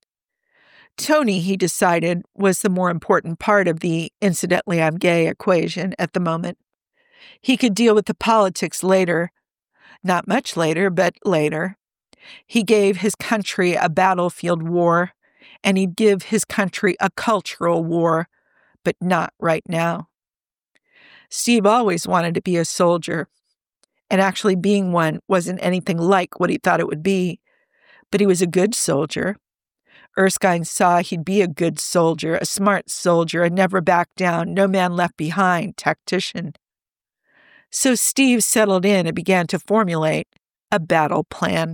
Tony, he decided, was the more important part of the "incidentally I'm gay" equation at the moment. He could deal with the politics later. Not much later, but later. He gave his country a battlefield war, and he'd give his country a cultural war, but not right now. Steve always wanted to be a soldier, and actually being one wasn't anything like what he thought it would be, but he was a good soldier. Erskine saw he'd be a good soldier, a smart soldier, a never back down, no man left behind tactician. So Steve settled in and began to formulate a battle plan.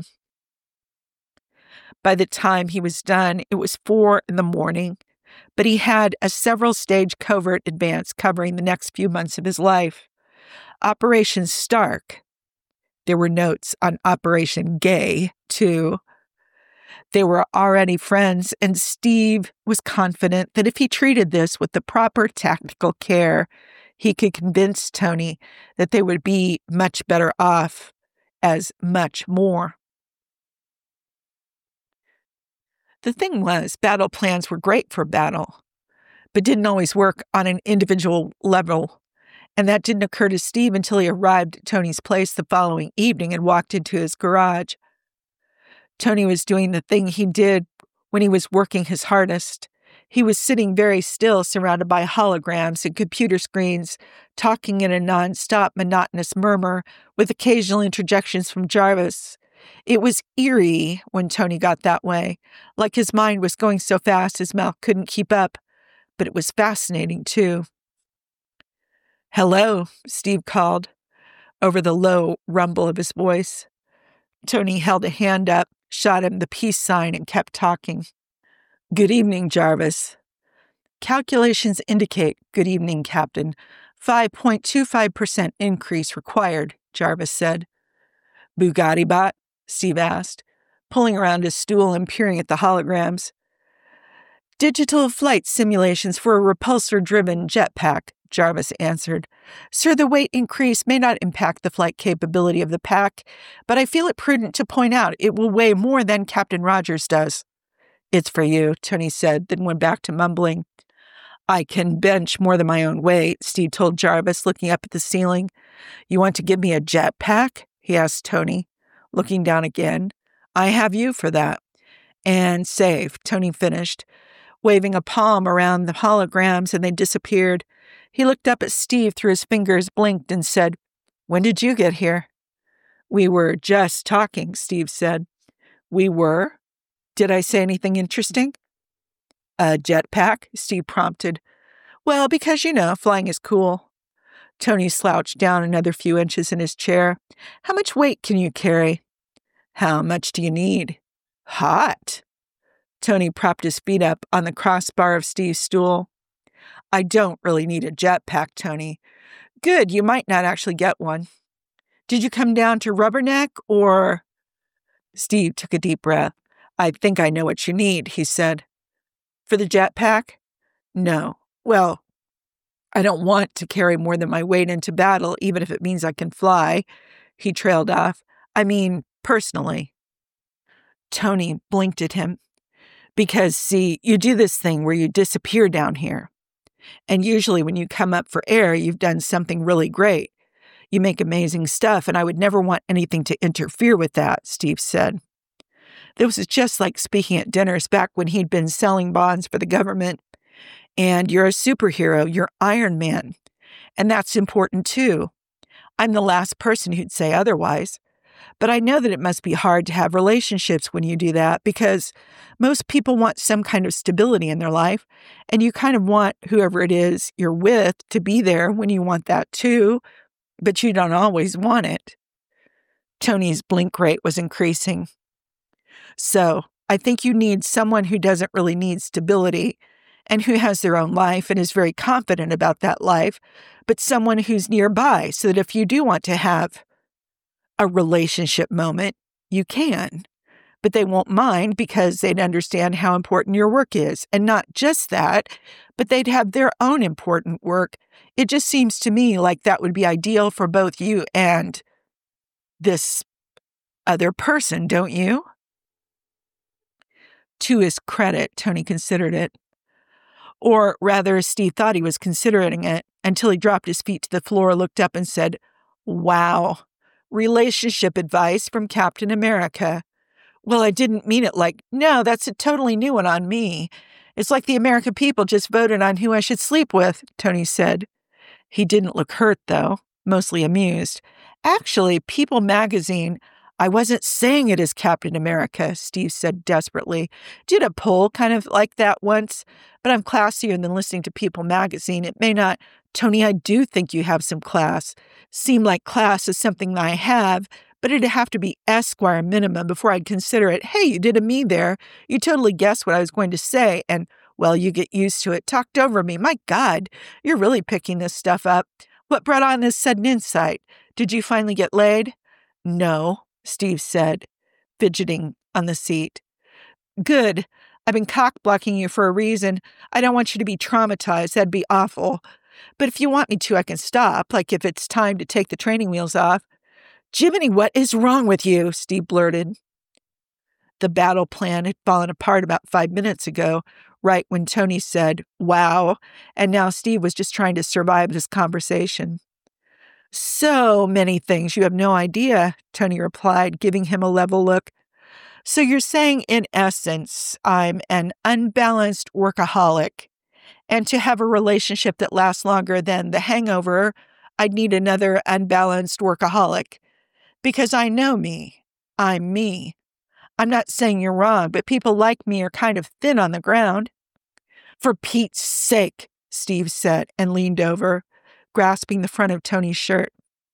By the time he was done, it was 4 a.m, but he had a several-stage covert advance covering the next few months of his life. Operation Stark. There were notes on Operation Gay, too. They were already friends, and Steve was confident that if he treated this with the proper tactical care, he could convince Tony that they would be much better off as much more. The thing was, battle plans were great for battle, but didn't always work on an individual level. And that didn't occur to Steve until he arrived at Tony's place the following evening and walked into his garage. Tony was doing the thing he did when he was working his hardest. He was sitting very still, surrounded by holograms and computer screens, talking in a nonstop, monotonous murmur with occasional interjections from Jarvis. It was eerie when Tony got that way, like his mind was going so fast his mouth couldn't keep up, but it was fascinating, too. "Hello," Steve called, over the low rumble of his voice. Tony held a hand up, shot him the peace sign, and kept talking. "Good evening, Jarvis." "Calculations indicate, good evening, Captain. 5.25% increase required," Jarvis said. "Bugatti bot?" Steve asked, pulling around his stool and peering at the holograms. "Digital flight simulations for a repulsor-driven jetpack," Jarvis answered. "Sir, the weight increase may not impact the flight capability of the pack, but I feel it prudent to point out it will weigh more than Captain Rogers does." "It's for you," Tony said, then went back to mumbling. "I can bench more than my own weight," Steve told Jarvis, looking up at the ceiling. "You want to give me a jetpack?" he asked Tony, looking down again. "I have you for that." "And safe," Tony finished, waving a palm around the holograms, and they disappeared. He looked up at Steve through his fingers, blinked, and said, "When did you get here?" "We were just talking," Steve said. "We were? Did I say anything interesting?" "A jetpack?" Steve prompted. "Well, because, flying is cool." Tony slouched down another few inches in his chair. "How much weight can you carry?" "How much do you need?" "Hot." Tony propped his feet up on the crossbar of Steve's stool. "I don't really need a jetpack, Tony." "Good, you might not actually get one. Did you come down to Rubberneck or—" Steve took a deep breath. "I think I know what you need," he said. "For the jetpack?" "No. Well, I don't want to carry more than my weight into battle, even if it means I can fly," he trailed off. "I mean, personally." Tony blinked at him. "Because, see, you do this thing where you disappear down here. And usually when you come up for air, you've done something really great. You make amazing stuff, and I would never want anything to interfere with that," Steve said. This was just like speaking at dinners back when he'd been selling bonds for the government. "And you're a superhero, you're Iron Man. And that's important too. I'm the last person who'd say otherwise. But I know that it must be hard to have relationships when you do that, because most people want some kind of stability in their life, and you kind of want whoever it is you're with to be there when you want that too, but you don't always want it." Tony's blink rate was increasing. "So, I think you need someone who doesn't really need stability and who has their own life and is very confident about that life, but someone who's nearby so that if you do want to have a relationship moment, you can. But they won't mind because they'd understand how important your work is. And not just that, but they'd have their own important work. It just seems to me like that would be ideal for both you and this other person, don't you?" To his credit, Tony considered it. Or rather, Steve thought he was considering it until he dropped his feet to the floor, looked up and said, "Wow. Relationship advice from Captain America. Well, I didn't mean it like, no, that's a totally new one on me. It's like the American people just voted on who I should sleep with, Tony said. He didn't look hurt, though, mostly amused. Actually, People magazine, I wasn't saying it as Captain America, Steve said desperately. Did a poll kind of like that once, but I'm classier than listening to People magazine. It may not. Tony, I do think you have some class. Seem like class is something that I have, but it'd have to be Esquire minimum before I'd consider it. Hey, you did a me there. You totally guessed what I was going to say, and, well, you get used to it. Talked over me. My God, you're really picking this stuff up. What brought on this sudden insight? Did you finally get laid? No, Steve said, fidgeting on the seat. Good. I've been cock-blocking you for a reason. I don't want you to be traumatized. That'd be awful. But if you want me to, I can stop, like if it's time to take the training wheels off. Jiminy, what is wrong with you? Steve blurted. The battle plan had fallen apart about 5 minutes ago, right when Tony said, wow, and now Steve was just trying to survive this conversation. So many things, you have no idea, Tony replied, giving him a level look. So you're saying, in essence, I'm an unbalanced workaholic, and to have a relationship that lasts longer than the hangover, I'd need another unbalanced workaholic. Because I know me. I'm me. I'm not saying you're wrong, but people like me are kind of thin on the ground. For Pete's sake, Steve said and leaned over, grasping the front of Tony's shirt.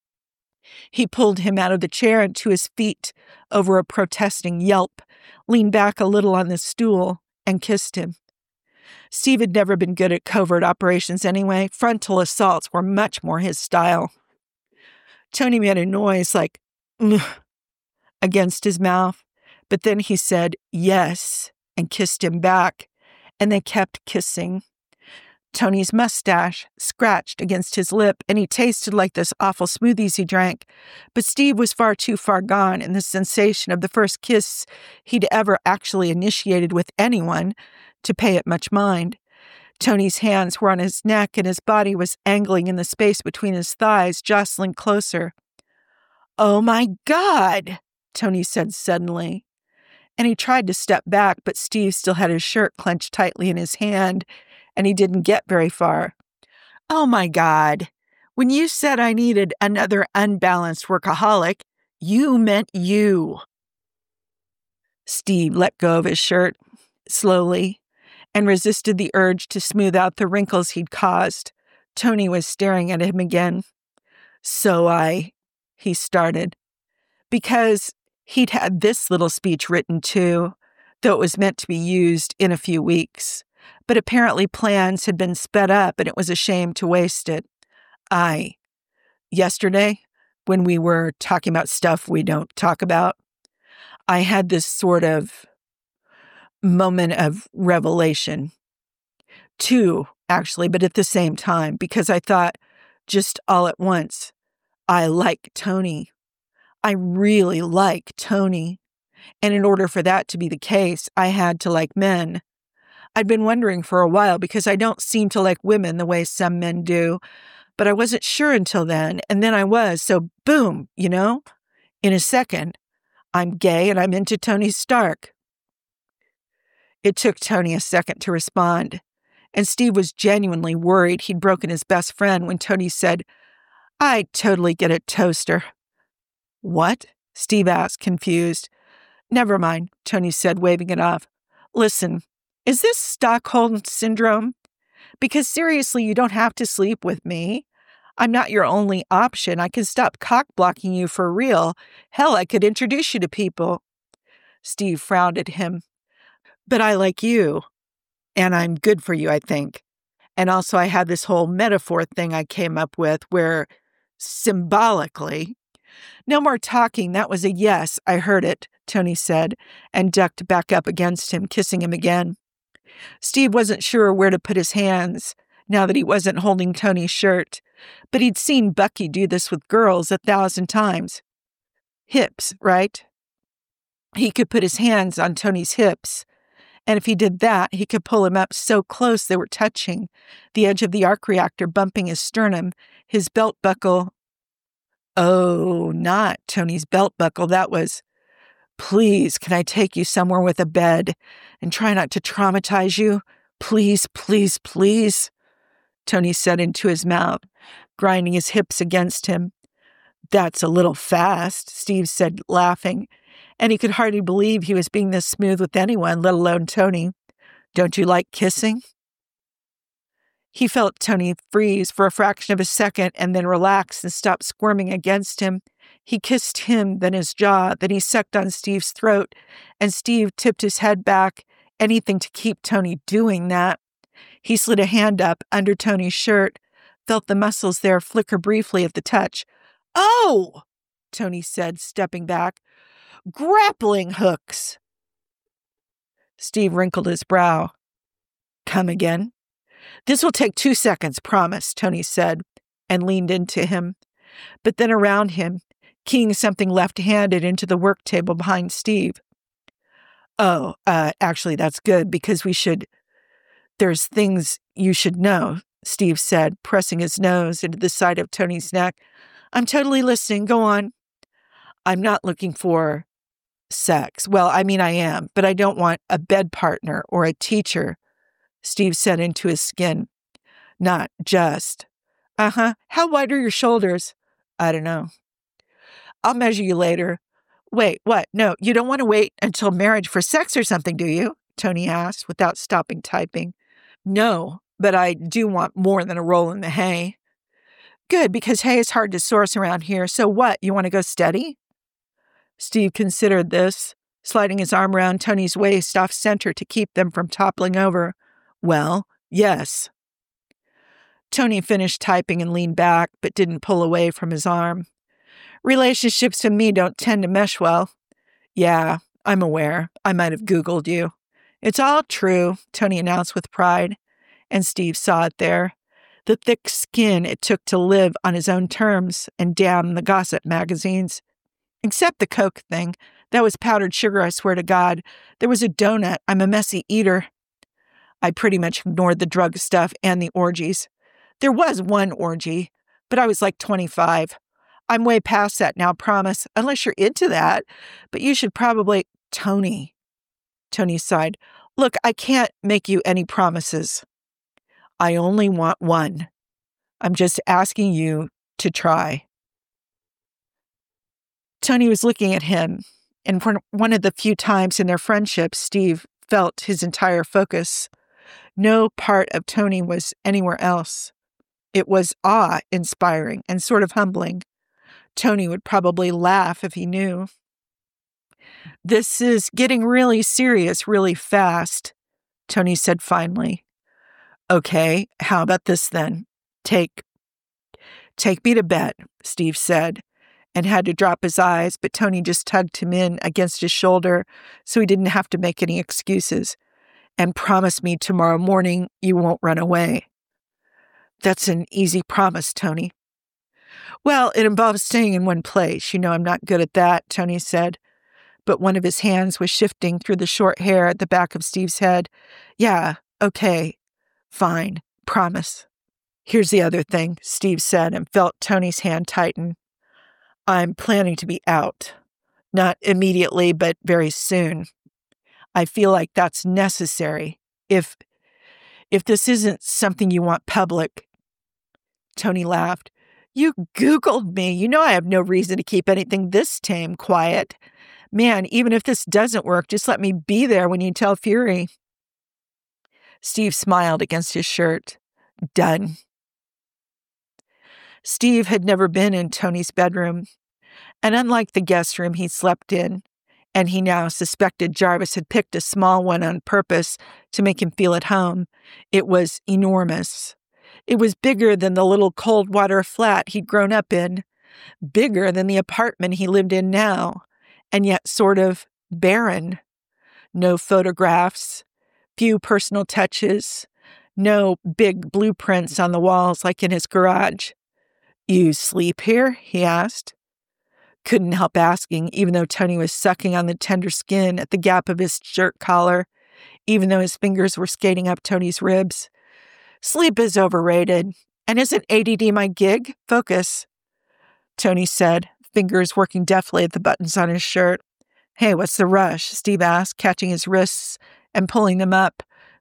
He pulled him out of the chair and to his feet over a protesting yelp, leaned back a little on the stool, and kissed him. Steve had never been good at covert operations anyway. Frontal assaults were much more his style. Tony made a noise like, ugh, against his mouth, but then he said yes and kissed him back, and they kept kissing. Tony's mustache scratched against his lip, and he tasted like those awful smoothies he drank, but Steve was far too far gone in the sensation of the first kiss he'd ever actually initiated with anyone to pay it much mind. Tony's hands were on his neck, and his body was angling in the space between his thighs, jostling closer. Oh, my God, Tony said suddenly. And he tried to step back, but Steve still had his shirt clenched tightly in his hand, and he didn't get very far. Oh, my God. When you said I needed another unbalanced workaholic, you meant you. Steve let go of his shirt slowly and resisted the urge to smooth out the wrinkles he'd caused. Tony was staring at him again. He started, because he'd had this little speech written too, though it was meant to be used in a few weeks. But apparently plans had been sped up and it was a shame to waste it. Yesterday, when we were talking about stuff we don't talk about, I had this sort of moment of revelation. 2, actually, but at the same time, because I thought just all at once, I like Tony. I really like Tony. And in order for that to be the case, I had to like men. I'd been wondering for a while because I don't seem to like women the way some men do, but I wasn't sure until then, and then I was, so boom, in a second, I'm gay and I'm into Tony Stark. It took Tony a second to respond, and Steve was genuinely worried he'd broken his best friend when Tony said, I totally get it, toaster. What? Steve asked, confused. Never mind, Tony said, waving it off. Listen, is this Stockholm Syndrome? Because seriously, you don't have to sleep with me. I'm not your only option. I can stop cock-blocking you for real. Hell, I could introduce you to people. Steve frowned at him. But I like you, and I'm good for you, I think. And also I had this whole metaphor thing I came up with where symbolically, no more talking, that was a yes, I heard it, Tony said, and ducked back up against him, kissing him again. Steve wasn't sure where to put his hands now that he wasn't holding Tony's shirt, but he'd seen Bucky do this with girls 1,000 times. Hips, right? He could put his hands on Tony's hips, and if he did that, he could pull him up so close they were touching, the edge of the arc reactor bumping his sternum, his belt buckle. Oh, not Tony's belt buckle. That was, please, can I take you somewhere with a bed and try not to traumatize you? Please, please, please, Tony said into his mouth, grinding his hips against him. That's a little fast, Steve said, laughing, and he could hardly believe he was being this smooth with anyone, let alone Tony. Don't you like kissing? He felt Tony freeze for a fraction of a second and then relax and stop squirming against him. He kissed him, then his jaw, then he sucked on Steve's throat, and Steve tipped his head back, anything to keep Tony doing that. He slid a hand up under Tony's shirt, felt the muscles there flicker briefly at the touch. Oh, Tony said, stepping back. Grappling hooks. Steve wrinkled his brow. Come again? This will take 2 seconds, promise, Tony said, and leaned into him. But then around him, keying something left-handed into the work table behind Steve. Oh, actually, that's good, because there's things you should know, Steve said, pressing his nose into the side of Tony's neck. I'm totally listening. Go on. I'm not looking for sex. Well, I mean, I am, but I don't want a bed partner or a teacher, Steve said into his skin. Not just. Uh-huh. How wide are your shoulders? I don't know. I'll measure you later. Wait, what? No, you don't want to wait until marriage for sex or something, do you? Tony asked without stopping typing. No, but I do want more than a roll in the hay. Good, because hay is hard to source around here. So what, you want to go steady? Steve considered this, sliding his arm around Tony's waist off center to keep them from toppling over. Well, yes. Tony finished typing and leaned back, but didn't pull away from his arm. Relationships and me don't tend to mesh well. Yeah, I'm aware. I might have Googled you. It's all true, Tony announced with pride, and Steve saw it there. The thick skin it took to live on his own terms and damn the gossip magazines. Except the Coke thing. That was powdered sugar, I swear to God. There was a donut. I'm a messy eater. I pretty much ignored the drug stuff and the orgies. There was one orgy, but I was like 25. I'm way past that now, promise, unless you're into that. But you should probably... Tony sighed. Look, I can't make you any promises. I only want one. I'm just asking you to try. Tony was looking at him, and for one of the few times in their friendship, Steve felt his entire focus. No part of Tony was anywhere else. It was awe-inspiring and sort of humbling. Tony would probably laugh if he knew. This is getting really serious really fast, Tony said finally. Okay, how about this then? Take me to bed, Steve said, and had to drop his eyes, but Tony just tugged him in against his shoulder so he didn't have to make any excuses. And promise me tomorrow morning you won't run away. That's an easy promise, Tony. Well, it involves staying in one place. You know I'm not good at that, Tony said. But one of his hands was shifting through the short hair at the back of Steve's head. Yeah, okay, fine, promise. Here's the other thing, Steve said, and felt Tony's hand tighten. I'm planning to be out. Not immediately, but very soon. I feel like that's necessary. If this isn't something you want public. Tony laughed. You Googled me. You know I have no reason to keep anything this tame quiet. Man, even if this doesn't work, just let me be there when you tell Fury. Steve smiled against his shirt. Done. Steve had never been in Tony's bedroom, and unlike the guest room he slept in, and he now suspected Jarvis had picked a small one on purpose to make him feel at home, it was enormous. It was bigger than the little cold water flat he'd grown up in, bigger than the apartment he lived in now, and yet sort of barren. No photographs, few personal touches, no big blueprints on the walls like in his garage. You sleep here? He asked. Couldn't help asking, even though Tony was sucking on the tender skin at the gap of his shirt collar, even though his fingers were skating up Tony's ribs. Sleep is overrated. And isn't ADD my gig? Focus. Tony said, fingers working deftly at the buttons on his shirt. Hey, what's the rush? Steve asked, catching his wrists and pulling them up,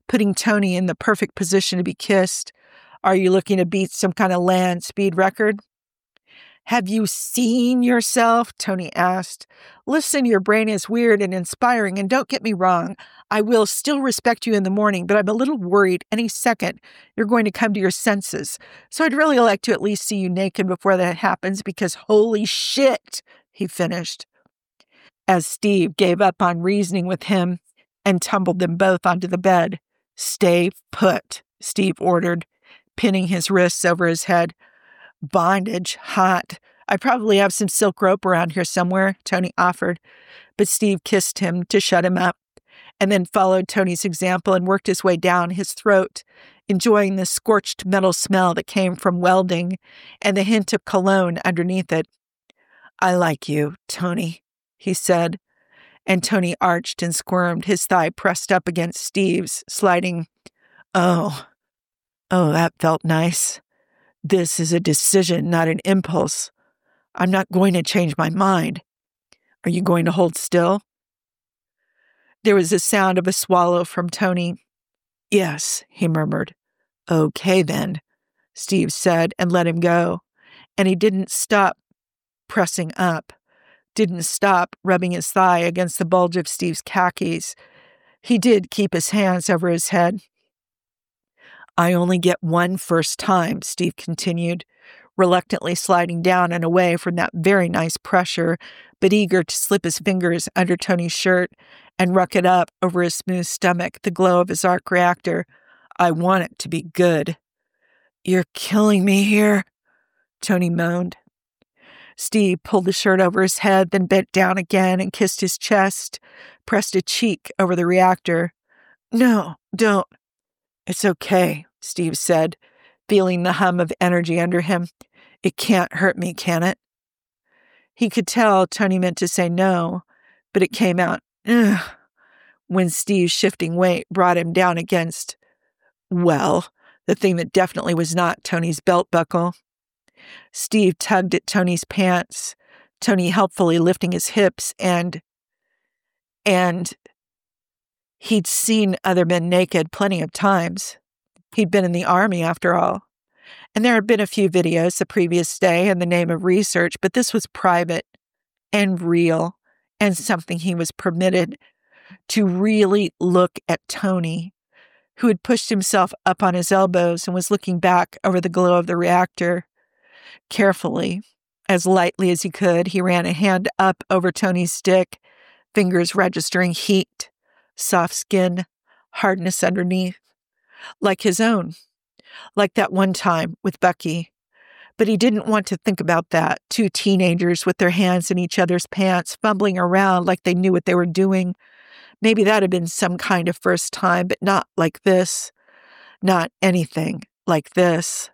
putting Tony in the perfect position to be kissed. Are you looking to beat some kind of land speed record? Have you seen yourself? Tony asked. Listen, your brain is weird and inspiring, and don't get me wrong, I will still respect you in the morning, but I'm a little worried any second you're going to come to your senses. So I'd really like to at least see you naked before that happens, because holy shit, he finished. As Steve gave up on reasoning with him and tumbled them both onto the bed. Stay put, Steve ordered, pinning his wrists over his head. Bondage, hot. I probably have some silk rope around here somewhere, Tony offered, but Steve kissed him to shut him up, and then followed Tony's example and worked his way down his throat, enjoying the scorched metal smell that came from welding and the hint of cologne underneath it. I like you, Tony, he said, and Tony arched and squirmed, his thigh pressed up against Steve's, sliding. Oh, that felt nice. This is a decision, not an impulse. I'm not going to change my mind. Are you going to hold still? There was a sound of a swallow from Tony. Yes, he murmured. Okay, then, Steve said and let him go. And he didn't stop pressing up, didn't stop rubbing his thigh against the bulge of Steve's khakis. He did keep his hands over his head. I only get one first time, Steve continued, reluctantly sliding down and away from that very nice pressure, but eager to slip his fingers under Tony's shirt and ruck it up over his smooth stomach, the glow of his arc reactor. I want it to be good. You're killing me here, Tony moaned. Steve pulled the shirt over his head, then bent down again and kissed his chest, pressed a cheek over the reactor. No, don't. It's okay, Steve said, feeling the hum of energy under him. It can't hurt me, can it? He could tell Tony meant to say no, but it came out, ugh, when Steve's shifting weight brought him down against, well, the thing that definitely was not Tony's belt buckle. Steve tugged at Tony's pants, Tony helpfully lifting his hips, and he'd seen other men naked plenty of times. He'd been in the Army, after all. And there had been a few videos the previous day in the name of research, but this was private and real and something he was permitted to really look at Tony, who had pushed himself up on his elbows and was looking back over the glow of the reactor. Carefully, as lightly as he could, he ran a hand up over Tony's stick, fingers registering heat, soft skin, hardness underneath, like his own, like that one time with Bucky. But he didn't want to think about that, two teenagers with their hands in each other's pants, fumbling around like they knew what they were doing. Maybe that had been some kind of first time, but not like this. Not anything like this.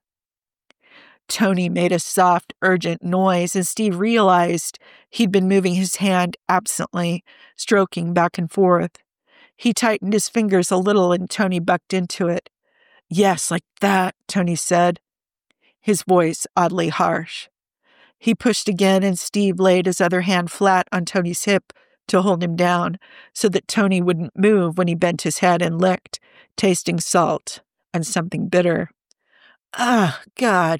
Tony made a soft, urgent noise, and Steve realized he'd been moving his hand absently, stroking back and forth. He tightened his fingers a little, and Tony bucked into it. Yes, like that, Tony said, his voice oddly harsh. He pushed again, and Steve laid his other hand flat on Tony's hip to hold him down, so that Tony wouldn't move when he bent his head and licked, tasting salt and something bitter. Ah, God,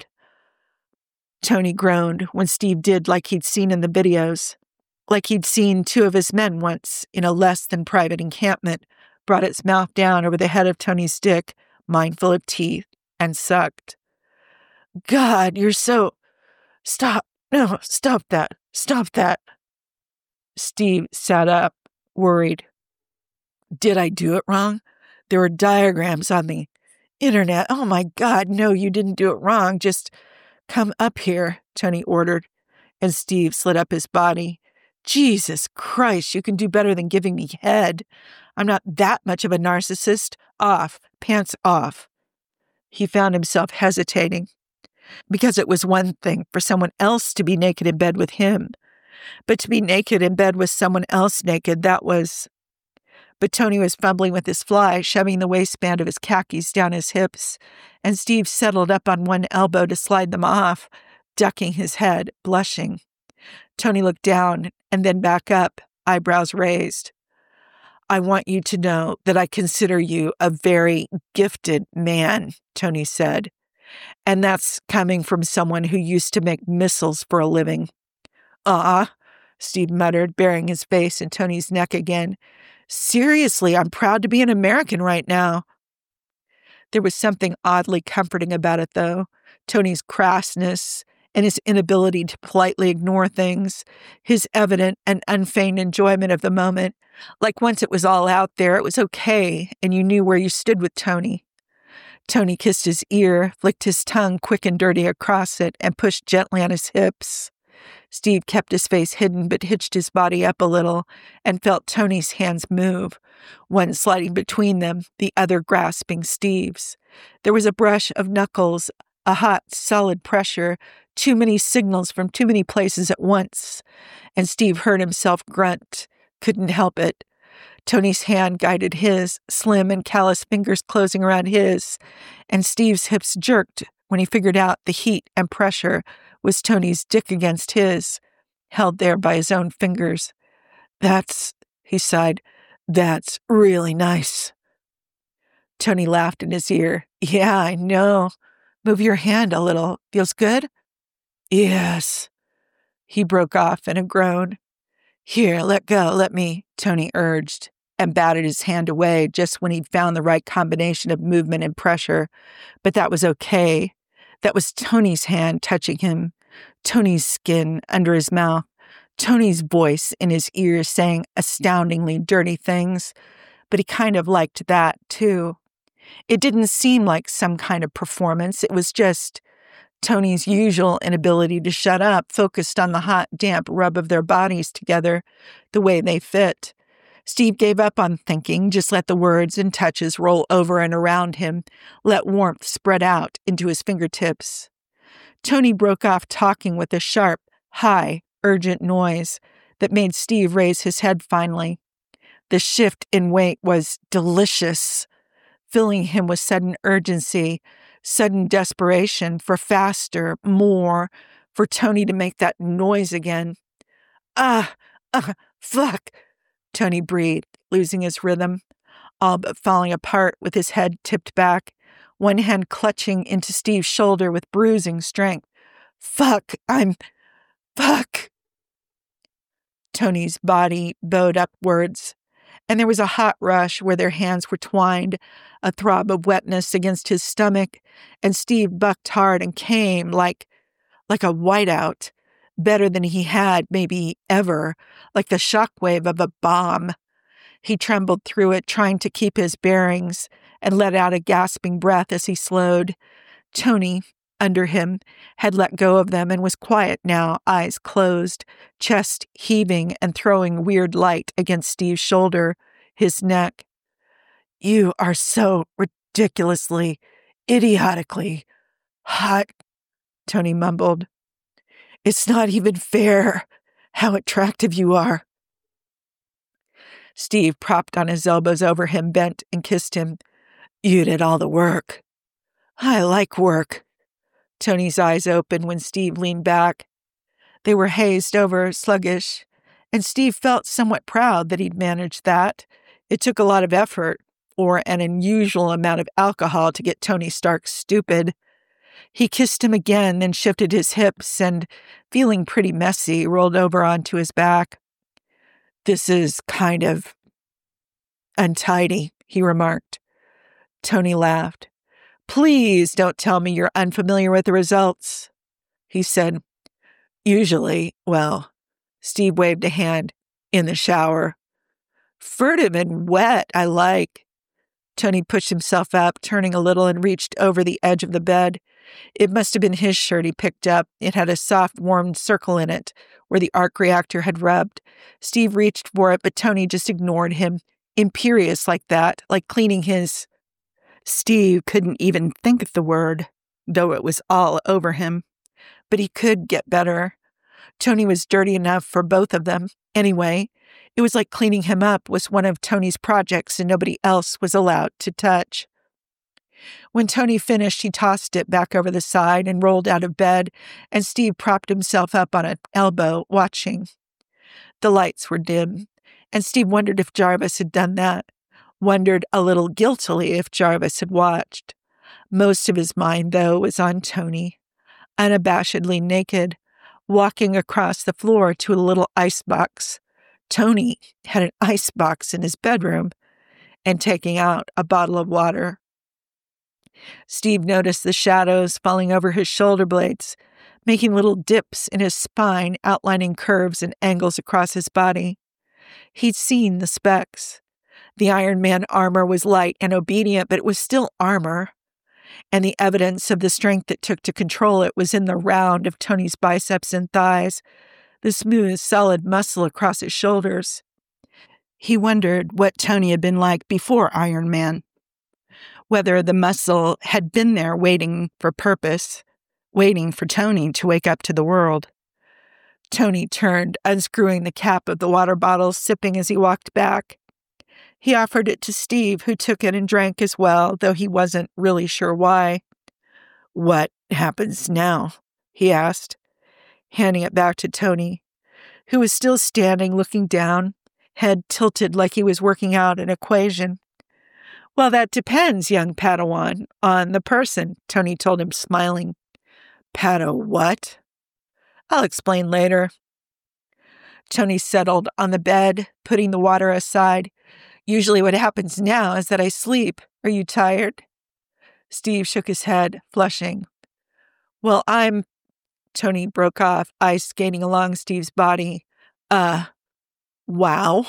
Tony groaned when Steve did like he'd seen in the videos, like he'd seen two of his men once in a less-than-private encampment, brought its mouth down over the head of Tony's dick, mindful of teeth, and sucked. God, you're so... Stop. No, stop that. Stop that. Steve sat up, worried. Did I do it wrong? There were diagrams on the internet. Oh, my God, no, you didn't do it wrong. Just come up here, Tony ordered, and Steve slid up his body. Jesus Christ, you can do better than giving me head. I'm not that much of a narcissist. Off, pants off. He found himself hesitating, because it was one thing for someone else to be naked in bed with him, but to be naked in bed with someone else naked, that was... But Tony was fumbling with his fly, shoving the waistband of his khakis down his hips, and Steve settled up on one elbow to slide them off, ducking his head, blushing. Tony looked down and then back up, eyebrows raised. I want you to know that I consider you a very gifted man, Tony said. And that's coming from someone who used to make missiles for a living. Steve muttered, burying his face in Tony's neck again. Seriously, I'm proud to be an American right now. There was something oddly comforting about it, though. Tony's crassness and his inability to politely ignore things, his evident and unfeigned enjoyment of the moment. Like once it was all out there, it was okay, and you knew where you stood with Tony. Tony kissed his ear, flicked his tongue quick and dirty across it, and pushed gently on his hips. Steve kept his face hidden but hitched his body up a little and felt Tony's hands move, one sliding between them, the other grasping Steve's. There was a brush of knuckles, a hot, solid pressure, too many signals from too many places at once, and Steve heard himself grunt, couldn't help it. Tony's hand guided his, slim and callous fingers closing around his, and Steve's hips jerked when he figured out the heat and pressure was Tony's dick against his, held there by his own fingers. He sighed, that's really nice. Tony laughed in his ear. Yeah, I know. Move your hand a little. Feels good? Yes. He broke off in a groan. Here, let go, let me, Tony urged, and batted his hand away just when he'd found the right combination of movement and pressure. But that was okay. That was Tony's hand touching him, Tony's skin under his mouth, Tony's voice in his ears saying astoundingly dirty things. But he kind of liked that, too. It didn't seem like some kind of performance. It was just Tony's usual inability to shut up, focused on the hot, damp rub of their bodies together, the way they fit. Steve gave up on thinking, just let the words and touches roll over and around him, let warmth spread out into his fingertips. Tony broke off talking with a sharp, high, urgent noise that made Steve raise his head finally. The shift in weight was delicious, filling him with sudden urgency, sudden desperation for faster, more, for Tony to make that noise again. Fuck, Tony breathed, losing his rhythm, all but falling apart with his head tipped back, one hand clutching into Steve's shoulder with bruising strength. Fuck. Tony's body bowed upwards, and there was a hot rush where their hands were twined, a throb of wetness against his stomach, and Steve bucked hard and came like a whiteout, better than he had maybe ever, like the shockwave of a bomb. He trembled through it, trying to keep his bearings, and let out a gasping breath as he slowed. Tony, under him, had let go of them and was quiet now, eyes closed, chest heaving and throwing weird light against Steve's shoulder, his neck. You are so ridiculously, idiotically hot, Tony mumbled. It's not even fair how attractive you are. Steve propped on his elbows over him, bent and kissed him. You did all the work. I like work. Tony's eyes opened when Steve leaned back. They were hazed over, sluggish, and Steve felt somewhat proud that he'd managed that. It took a lot of effort, or an unusual amount of alcohol, to get Tony Stark stupid. He kissed him again, then shifted his hips and, feeling pretty messy, rolled over onto his back. This is kind of untidy, he remarked. Tony laughed. Please don't tell me you're unfamiliar with the results, he said. Usually, well, Steve waved a hand, in the shower. Furtive and wet, I like. Tony pushed himself up, turning a little, and reached over the edge of the bed. It must have been his shirt he picked up. It had a soft, warm circle in it, where the arc reactor had rubbed. Steve reached for it, but Tony just ignored him, imperious like that, like cleaning his... Steve couldn't even think of the word, though it was all over him. But he could get better. Tony was dirty enough for both of them. Anyway, it was like cleaning him up was one of Tony's projects and nobody else was allowed to touch. When Tony finished, he tossed it back over the side and rolled out of bed, and Steve propped himself up on an elbow, watching. The lights were dim, And Steve wondered if Jarvis had done that, wondered a little guiltily if Jarvis had watched. Most of his mind, though, was on Tony, unabashedly naked, walking across the floor to a little icebox. Tony had an icebox in his bedroom and taking out a bottle of water. Steve noticed the shadows falling over his shoulder blades, making little dips in his spine, outlining curves and angles across his body. He'd seen the specs. The Iron Man armor was light and obedient, but it was still armor. And the evidence of the strength it took to control it was in the round of Tony's biceps and thighs, the smooth, solid muscle across his shoulders. He wondered what Tony had been like before Iron Man. Whether the muscle had been there waiting for purpose, waiting for Tony to wake up to the world. Tony turned, unscrewing the cap of the water bottle, sipping as he walked back. He offered it to Steve, who took it and drank as well, though he wasn't really sure why. "What happens now?" he asked, handing it back to Tony, who was still standing, looking down, head tilted like he was working out an equation. "Well, that depends, young Padawan, on the person," Tony told him, smiling. "What?" "I'll explain later." Tony settled on the bed, putting the water aside. "Usually what happens now is that I sleep. Are you tired?" Steve shook his head, flushing. "Well, Tony broke off, ice skating along Steve's body. Wow."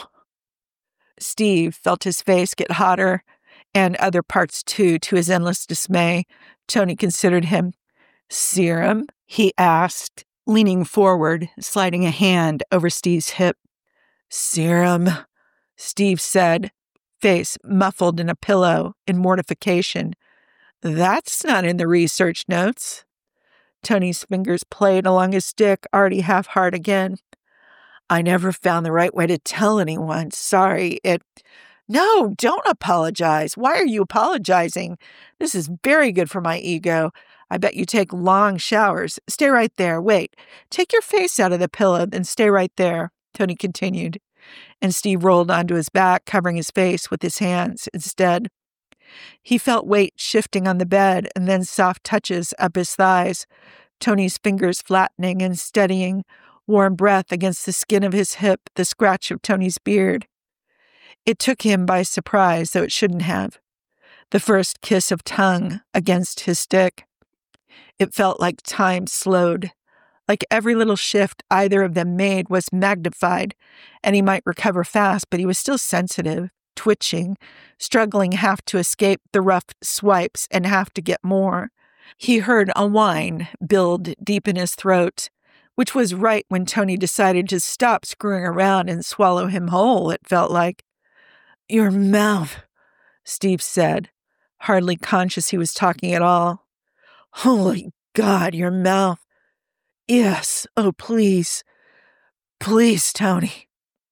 Steve felt his face get hotter, and other parts too, to his endless dismay. Tony considered him. "Serum?" he asked, leaning forward, sliding a hand over Steve's hip. "Serum," Steve said, face muffled in a pillow in mortification. "That's not in the research notes." Tony's fingers played along his stick, already half hard again. "I never found the right way to tell anyone. Sorry, No, don't apologize. Why are you apologizing? This is very good for my ego. I bet you take long showers. Stay right there. Wait, take your face out of the pillow, then stay right there," Tony continued. And Steve rolled onto his back, covering his face with his hands instead. He felt weight shifting on the bed and then soft touches up his thighs, Tony's fingers flattening and steadying, warm breath against the skin of his hip, the scratch of Tony's beard. It took him by surprise, though it shouldn't have. The first kiss of tongue against his stick. It felt like time slowed, like every little shift either of them made was magnified, and he might recover fast, but he was still sensitive, twitching, struggling half to escape the rough swipes and half to get more. He heard a whine build deep in his throat, which was right when Tony decided to stop screwing around and swallow him whole, it felt like. "Your mouth," Steve said, hardly conscious he was talking at all. "Holy God, your mouth. Yes, oh, please. Please, Tony."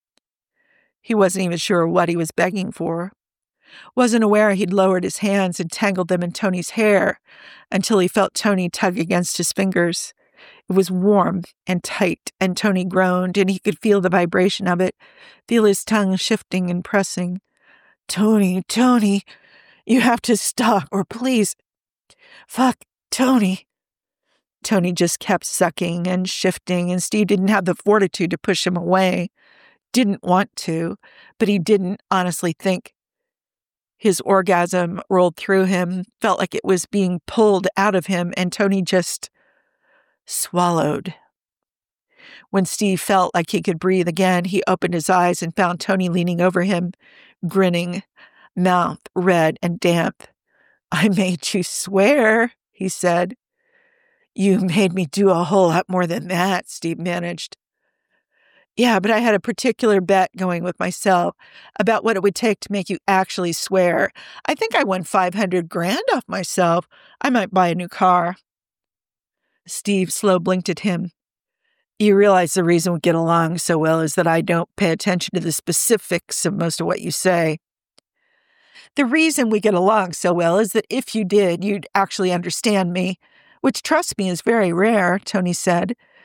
He wasn't even sure what he was begging for. Wasn't aware he'd lowered his hands and tangled them in Tony's hair until he felt Tony tug against his fingers. It was warm and tight, and Tony groaned, and he could feel the vibration of it, feel his tongue shifting and pressing. Tony, you have to stop, or please. Fuck, Tony." Tony just kept sucking and shifting, and Steve didn't have the fortitude to push him away. Didn't want to, but he didn't honestly think. His orgasm rolled through him, felt like it was being pulled out of him, and Tony just swallowed. When Steve felt like he could breathe again, he opened his eyes and found Tony leaning over him, grinning, mouth red and damp. "I made you swear," he said. "You made me do a whole lot more than that," Steve managed. "Yeah, but I had a particular bet going with myself about what it would take to make you actually swear. I think I won $500,000 off myself. I might buy a new car." Steve slow blinked at him. "You realize the reason we get along so well is that I don't pay attention to the specifics of most of what you say." "The reason we get along so well is that if you did, you'd actually understand me, which, trust me, is very rare," Tony said.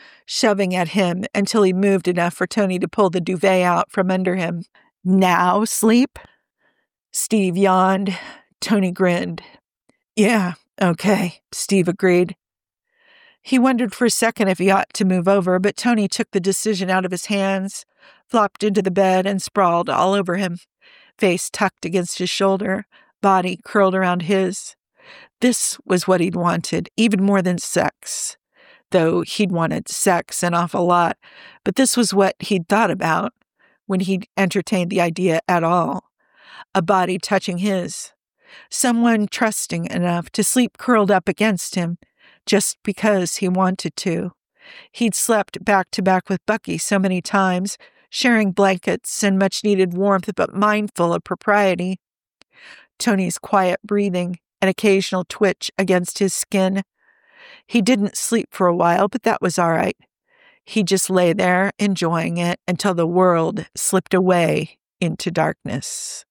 shoving at him until he moved enough for Tony to pull the duvet out from under him. "Now sleep?" Steve yawned. Tony grinned. "Yeah, okay," Steve agreed. He wondered for a second if he ought to move over, but Tony took the decision out of his hands, flopped into the bed, and sprawled all over him, face tucked against his shoulder, body curled around his. This was what he'd wanted, even more than sex. Though he'd wanted sex an awful lot, but this was what he'd thought about when he'd entertained the idea at all. A body touching his. Someone trusting enough to sleep curled up against him, just because he wanted to. He'd slept back to back with Bucky so many times, sharing blankets and much-needed warmth, but mindful of propriety. Tony's quiet breathing, an occasional twitch against his skin. He didn't sleep for a while, but that was all right. He just lay there, enjoying it, until the world slipped away into darkness.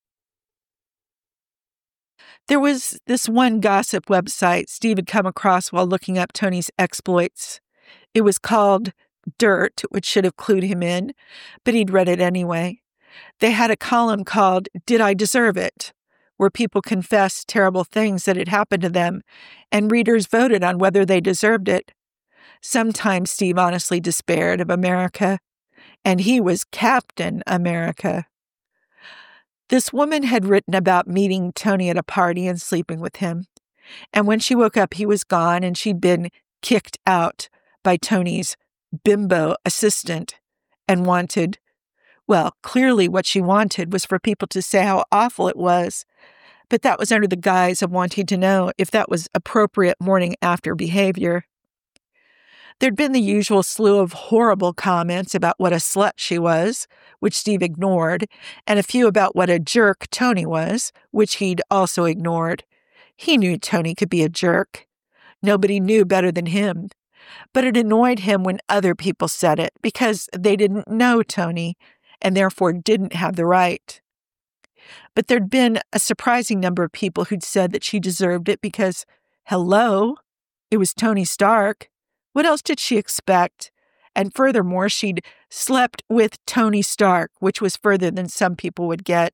There was this one gossip website Steve had come across while looking up Tony's exploits. It was called Dirt, which should have clued him in, but he'd read it anyway. They had a column called Did I Deserve It?, where people confessed terrible things that had happened to them, and readers voted on whether they deserved it. Sometimes Steve honestly despaired of America, and he was Captain America. This woman had written about meeting Tony at a party and sleeping with him. And when she woke up, he was gone, and she'd been kicked out by Tony's bimbo assistant and wanted, well, clearly what she wanted was for people to say how awful it was. But that was under the guise of wanting to know if that was appropriate morning after behavior. There'd been the usual slew of horrible comments about what a slut she was, which Steve ignored, and a few about what a jerk Tony was, which he'd also ignored. He knew Tony could be a jerk. Nobody knew better than him. But it annoyed him when other people said it, because they didn't know Tony, and therefore didn't have the right. But there'd been a surprising number of people who'd said that she deserved it because, hello, it was Tony Stark. What else did she expect? And furthermore, she'd slept with Tony Stark, which was further than some people would get.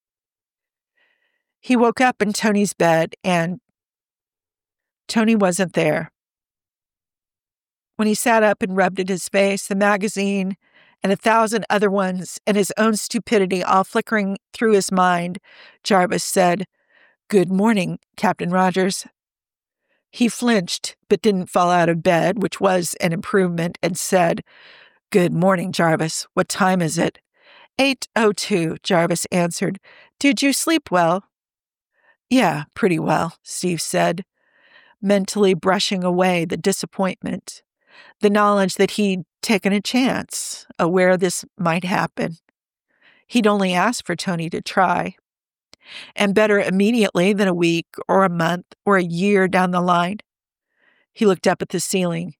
He woke up in Tony's bed, and Tony wasn't there. When he sat up and rubbed at his face, the magazine and 1,000 other ones and his own stupidity all flickering through his mind, Jarvis said, "Good morning, Captain Rogers." He flinched, but didn't fall out of bed, which was an improvement, and said, "Good morning, Jarvis. What time is it?" 8:02, Jarvis answered. "Did you sleep well?" "Yeah, pretty well," Steve said, mentally brushing away the disappointment, the knowledge that he'd taken a chance, aware this might happen. He'd only asked for Tony to try. And better immediately than a week or a month or a year down the line. He looked up at the ceiling.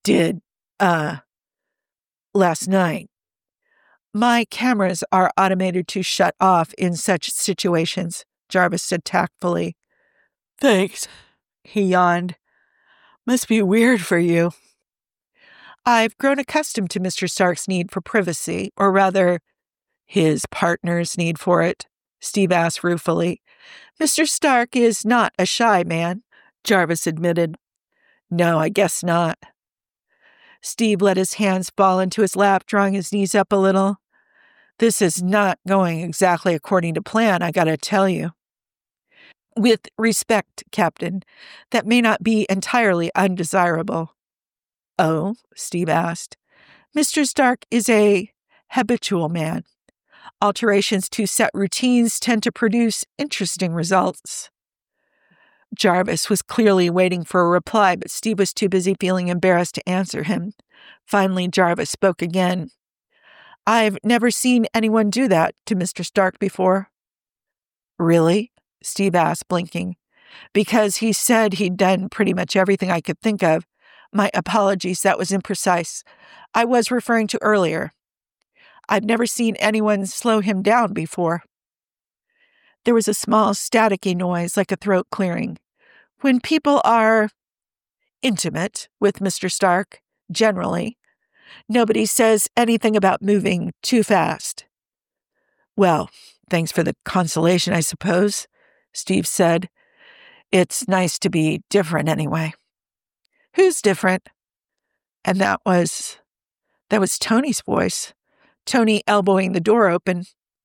Last night. My cameras are automated to shut off in such situations, Jarvis said tactfully. Thanks, he yawned. Must be weird for you. I've grown accustomed to Mr. Stark's need for privacy, or rather, his partner's need for it. Steve asked ruefully. Mr. Stark is not a shy man, Jarvis admitted. No, I guess not. Steve let his hands fall into his lap, drawing his knees up a little. This is not going exactly according to plan, I gotta tell you. With respect, Captain, that may not be entirely undesirable. Oh, Steve asked. Mr. Stark is a habitual man. Alterations to set routines tend to produce interesting results. Jarvis was clearly waiting for a reply, but Steve was too busy feeling embarrassed to answer him. Finally, Jarvis spoke again. I've never seen anyone do that to Mr. Stark before. Really? Steve asked, blinking. Because he said he'd done pretty much everything I could think of. My apologies, that was imprecise. I was referring to earlier. I've never seen anyone slow him down before. There was a small staticky noise like a throat clearing. When people are intimate with Mr. Stark, generally, Nobody says anything about moving too fast. Well, thanks for the consolation, I suppose, Steve said. It's nice to be different anyway. Who's different? And that was Tony's voice. Tony elbowing the door open.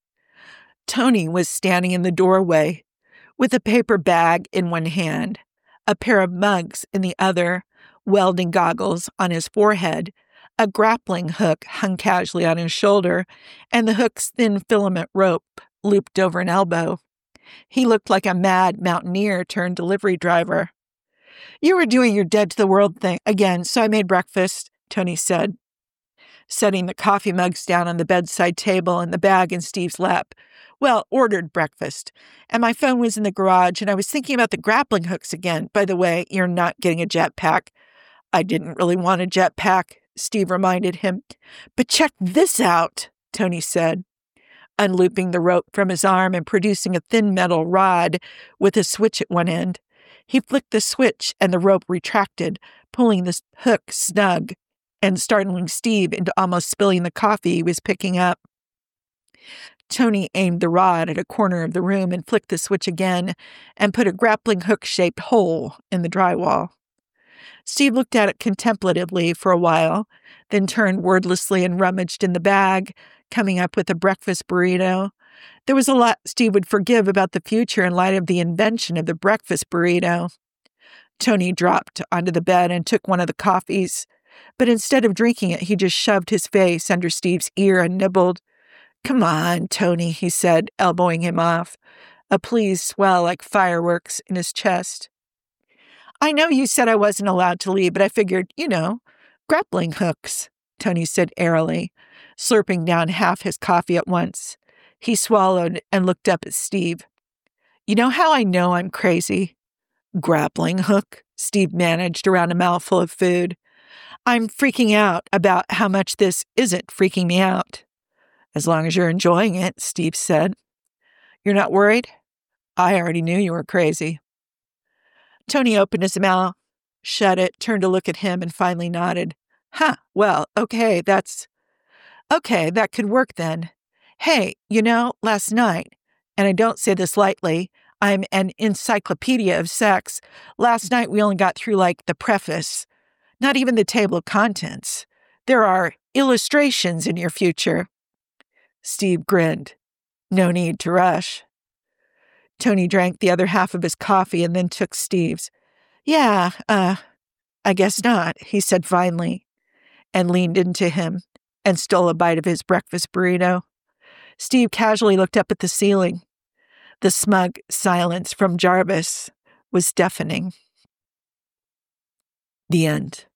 Tony was standing in the doorway with a paper bag in one hand, a pair of mugs in the other, welding goggles on his forehead, a grappling hook hung casually on his shoulder, and the hook's thin filament rope looped over an elbow. He looked like a mad mountaineer turned delivery driver. You were doing your dead to the world thing again, so I made breakfast, Tony said, setting the coffee mugs down on the bedside table and the bag in Steve's lap. Well, ordered breakfast. And my phone was in the garage, and I was thinking about the grappling hooks again. By the way, you're not getting a jetpack. I didn't really want a jetpack, Steve reminded him. But check this out, Tony said, unlooping the rope from his arm and producing a thin metal rod with a switch at one end. He flicked the switch and the rope retracted, pulling the hook snug and startling Steve into almost spilling the coffee he was picking up. Tony aimed the rod at a corner of the room and flicked the switch again and put a grappling hook-shaped hole in the drywall. Steve looked at it contemplatively for a while, then turned wordlessly and rummaged in the bag, coming up with a breakfast burrito. There was a lot Steve would forgive about the future in light of the invention of the breakfast burrito. Tony dropped onto the bed and took one of the coffees, but instead of drinking it, he just shoved his face under Steve's ear and nibbled. Come on, Tony, he said, elbowing him off, a pleased swell like fireworks in his chest. I know you said I wasn't allowed to leave, but I figured, grappling hooks, Tony said airily, slurping down half his coffee at once. He swallowed and looked up at Steve. You know how I know I'm crazy? Grappling hook, Steve managed around a mouthful of food. I'm freaking out about how much this isn't freaking me out. As long as you're enjoying it, Steve said. You're not worried? I already knew you were crazy. Tony opened his mouth, shut it, turned to look at him, and finally nodded. Well, okay, that could work then. Hey, last night, and I don't say this lightly, I'm an encyclopedia of sex. Last night we only got through the preface, not even the table of contents. There are illustrations in your future. Steve grinned. No need to rush. Tony drank the other half of his coffee and then took Steve's. Yeah, I guess not, he said finally, and leaned into him and stole a bite of his breakfast burrito. Steve casually looked up at the ceiling. The smug silence from Jarvis was deafening. The end.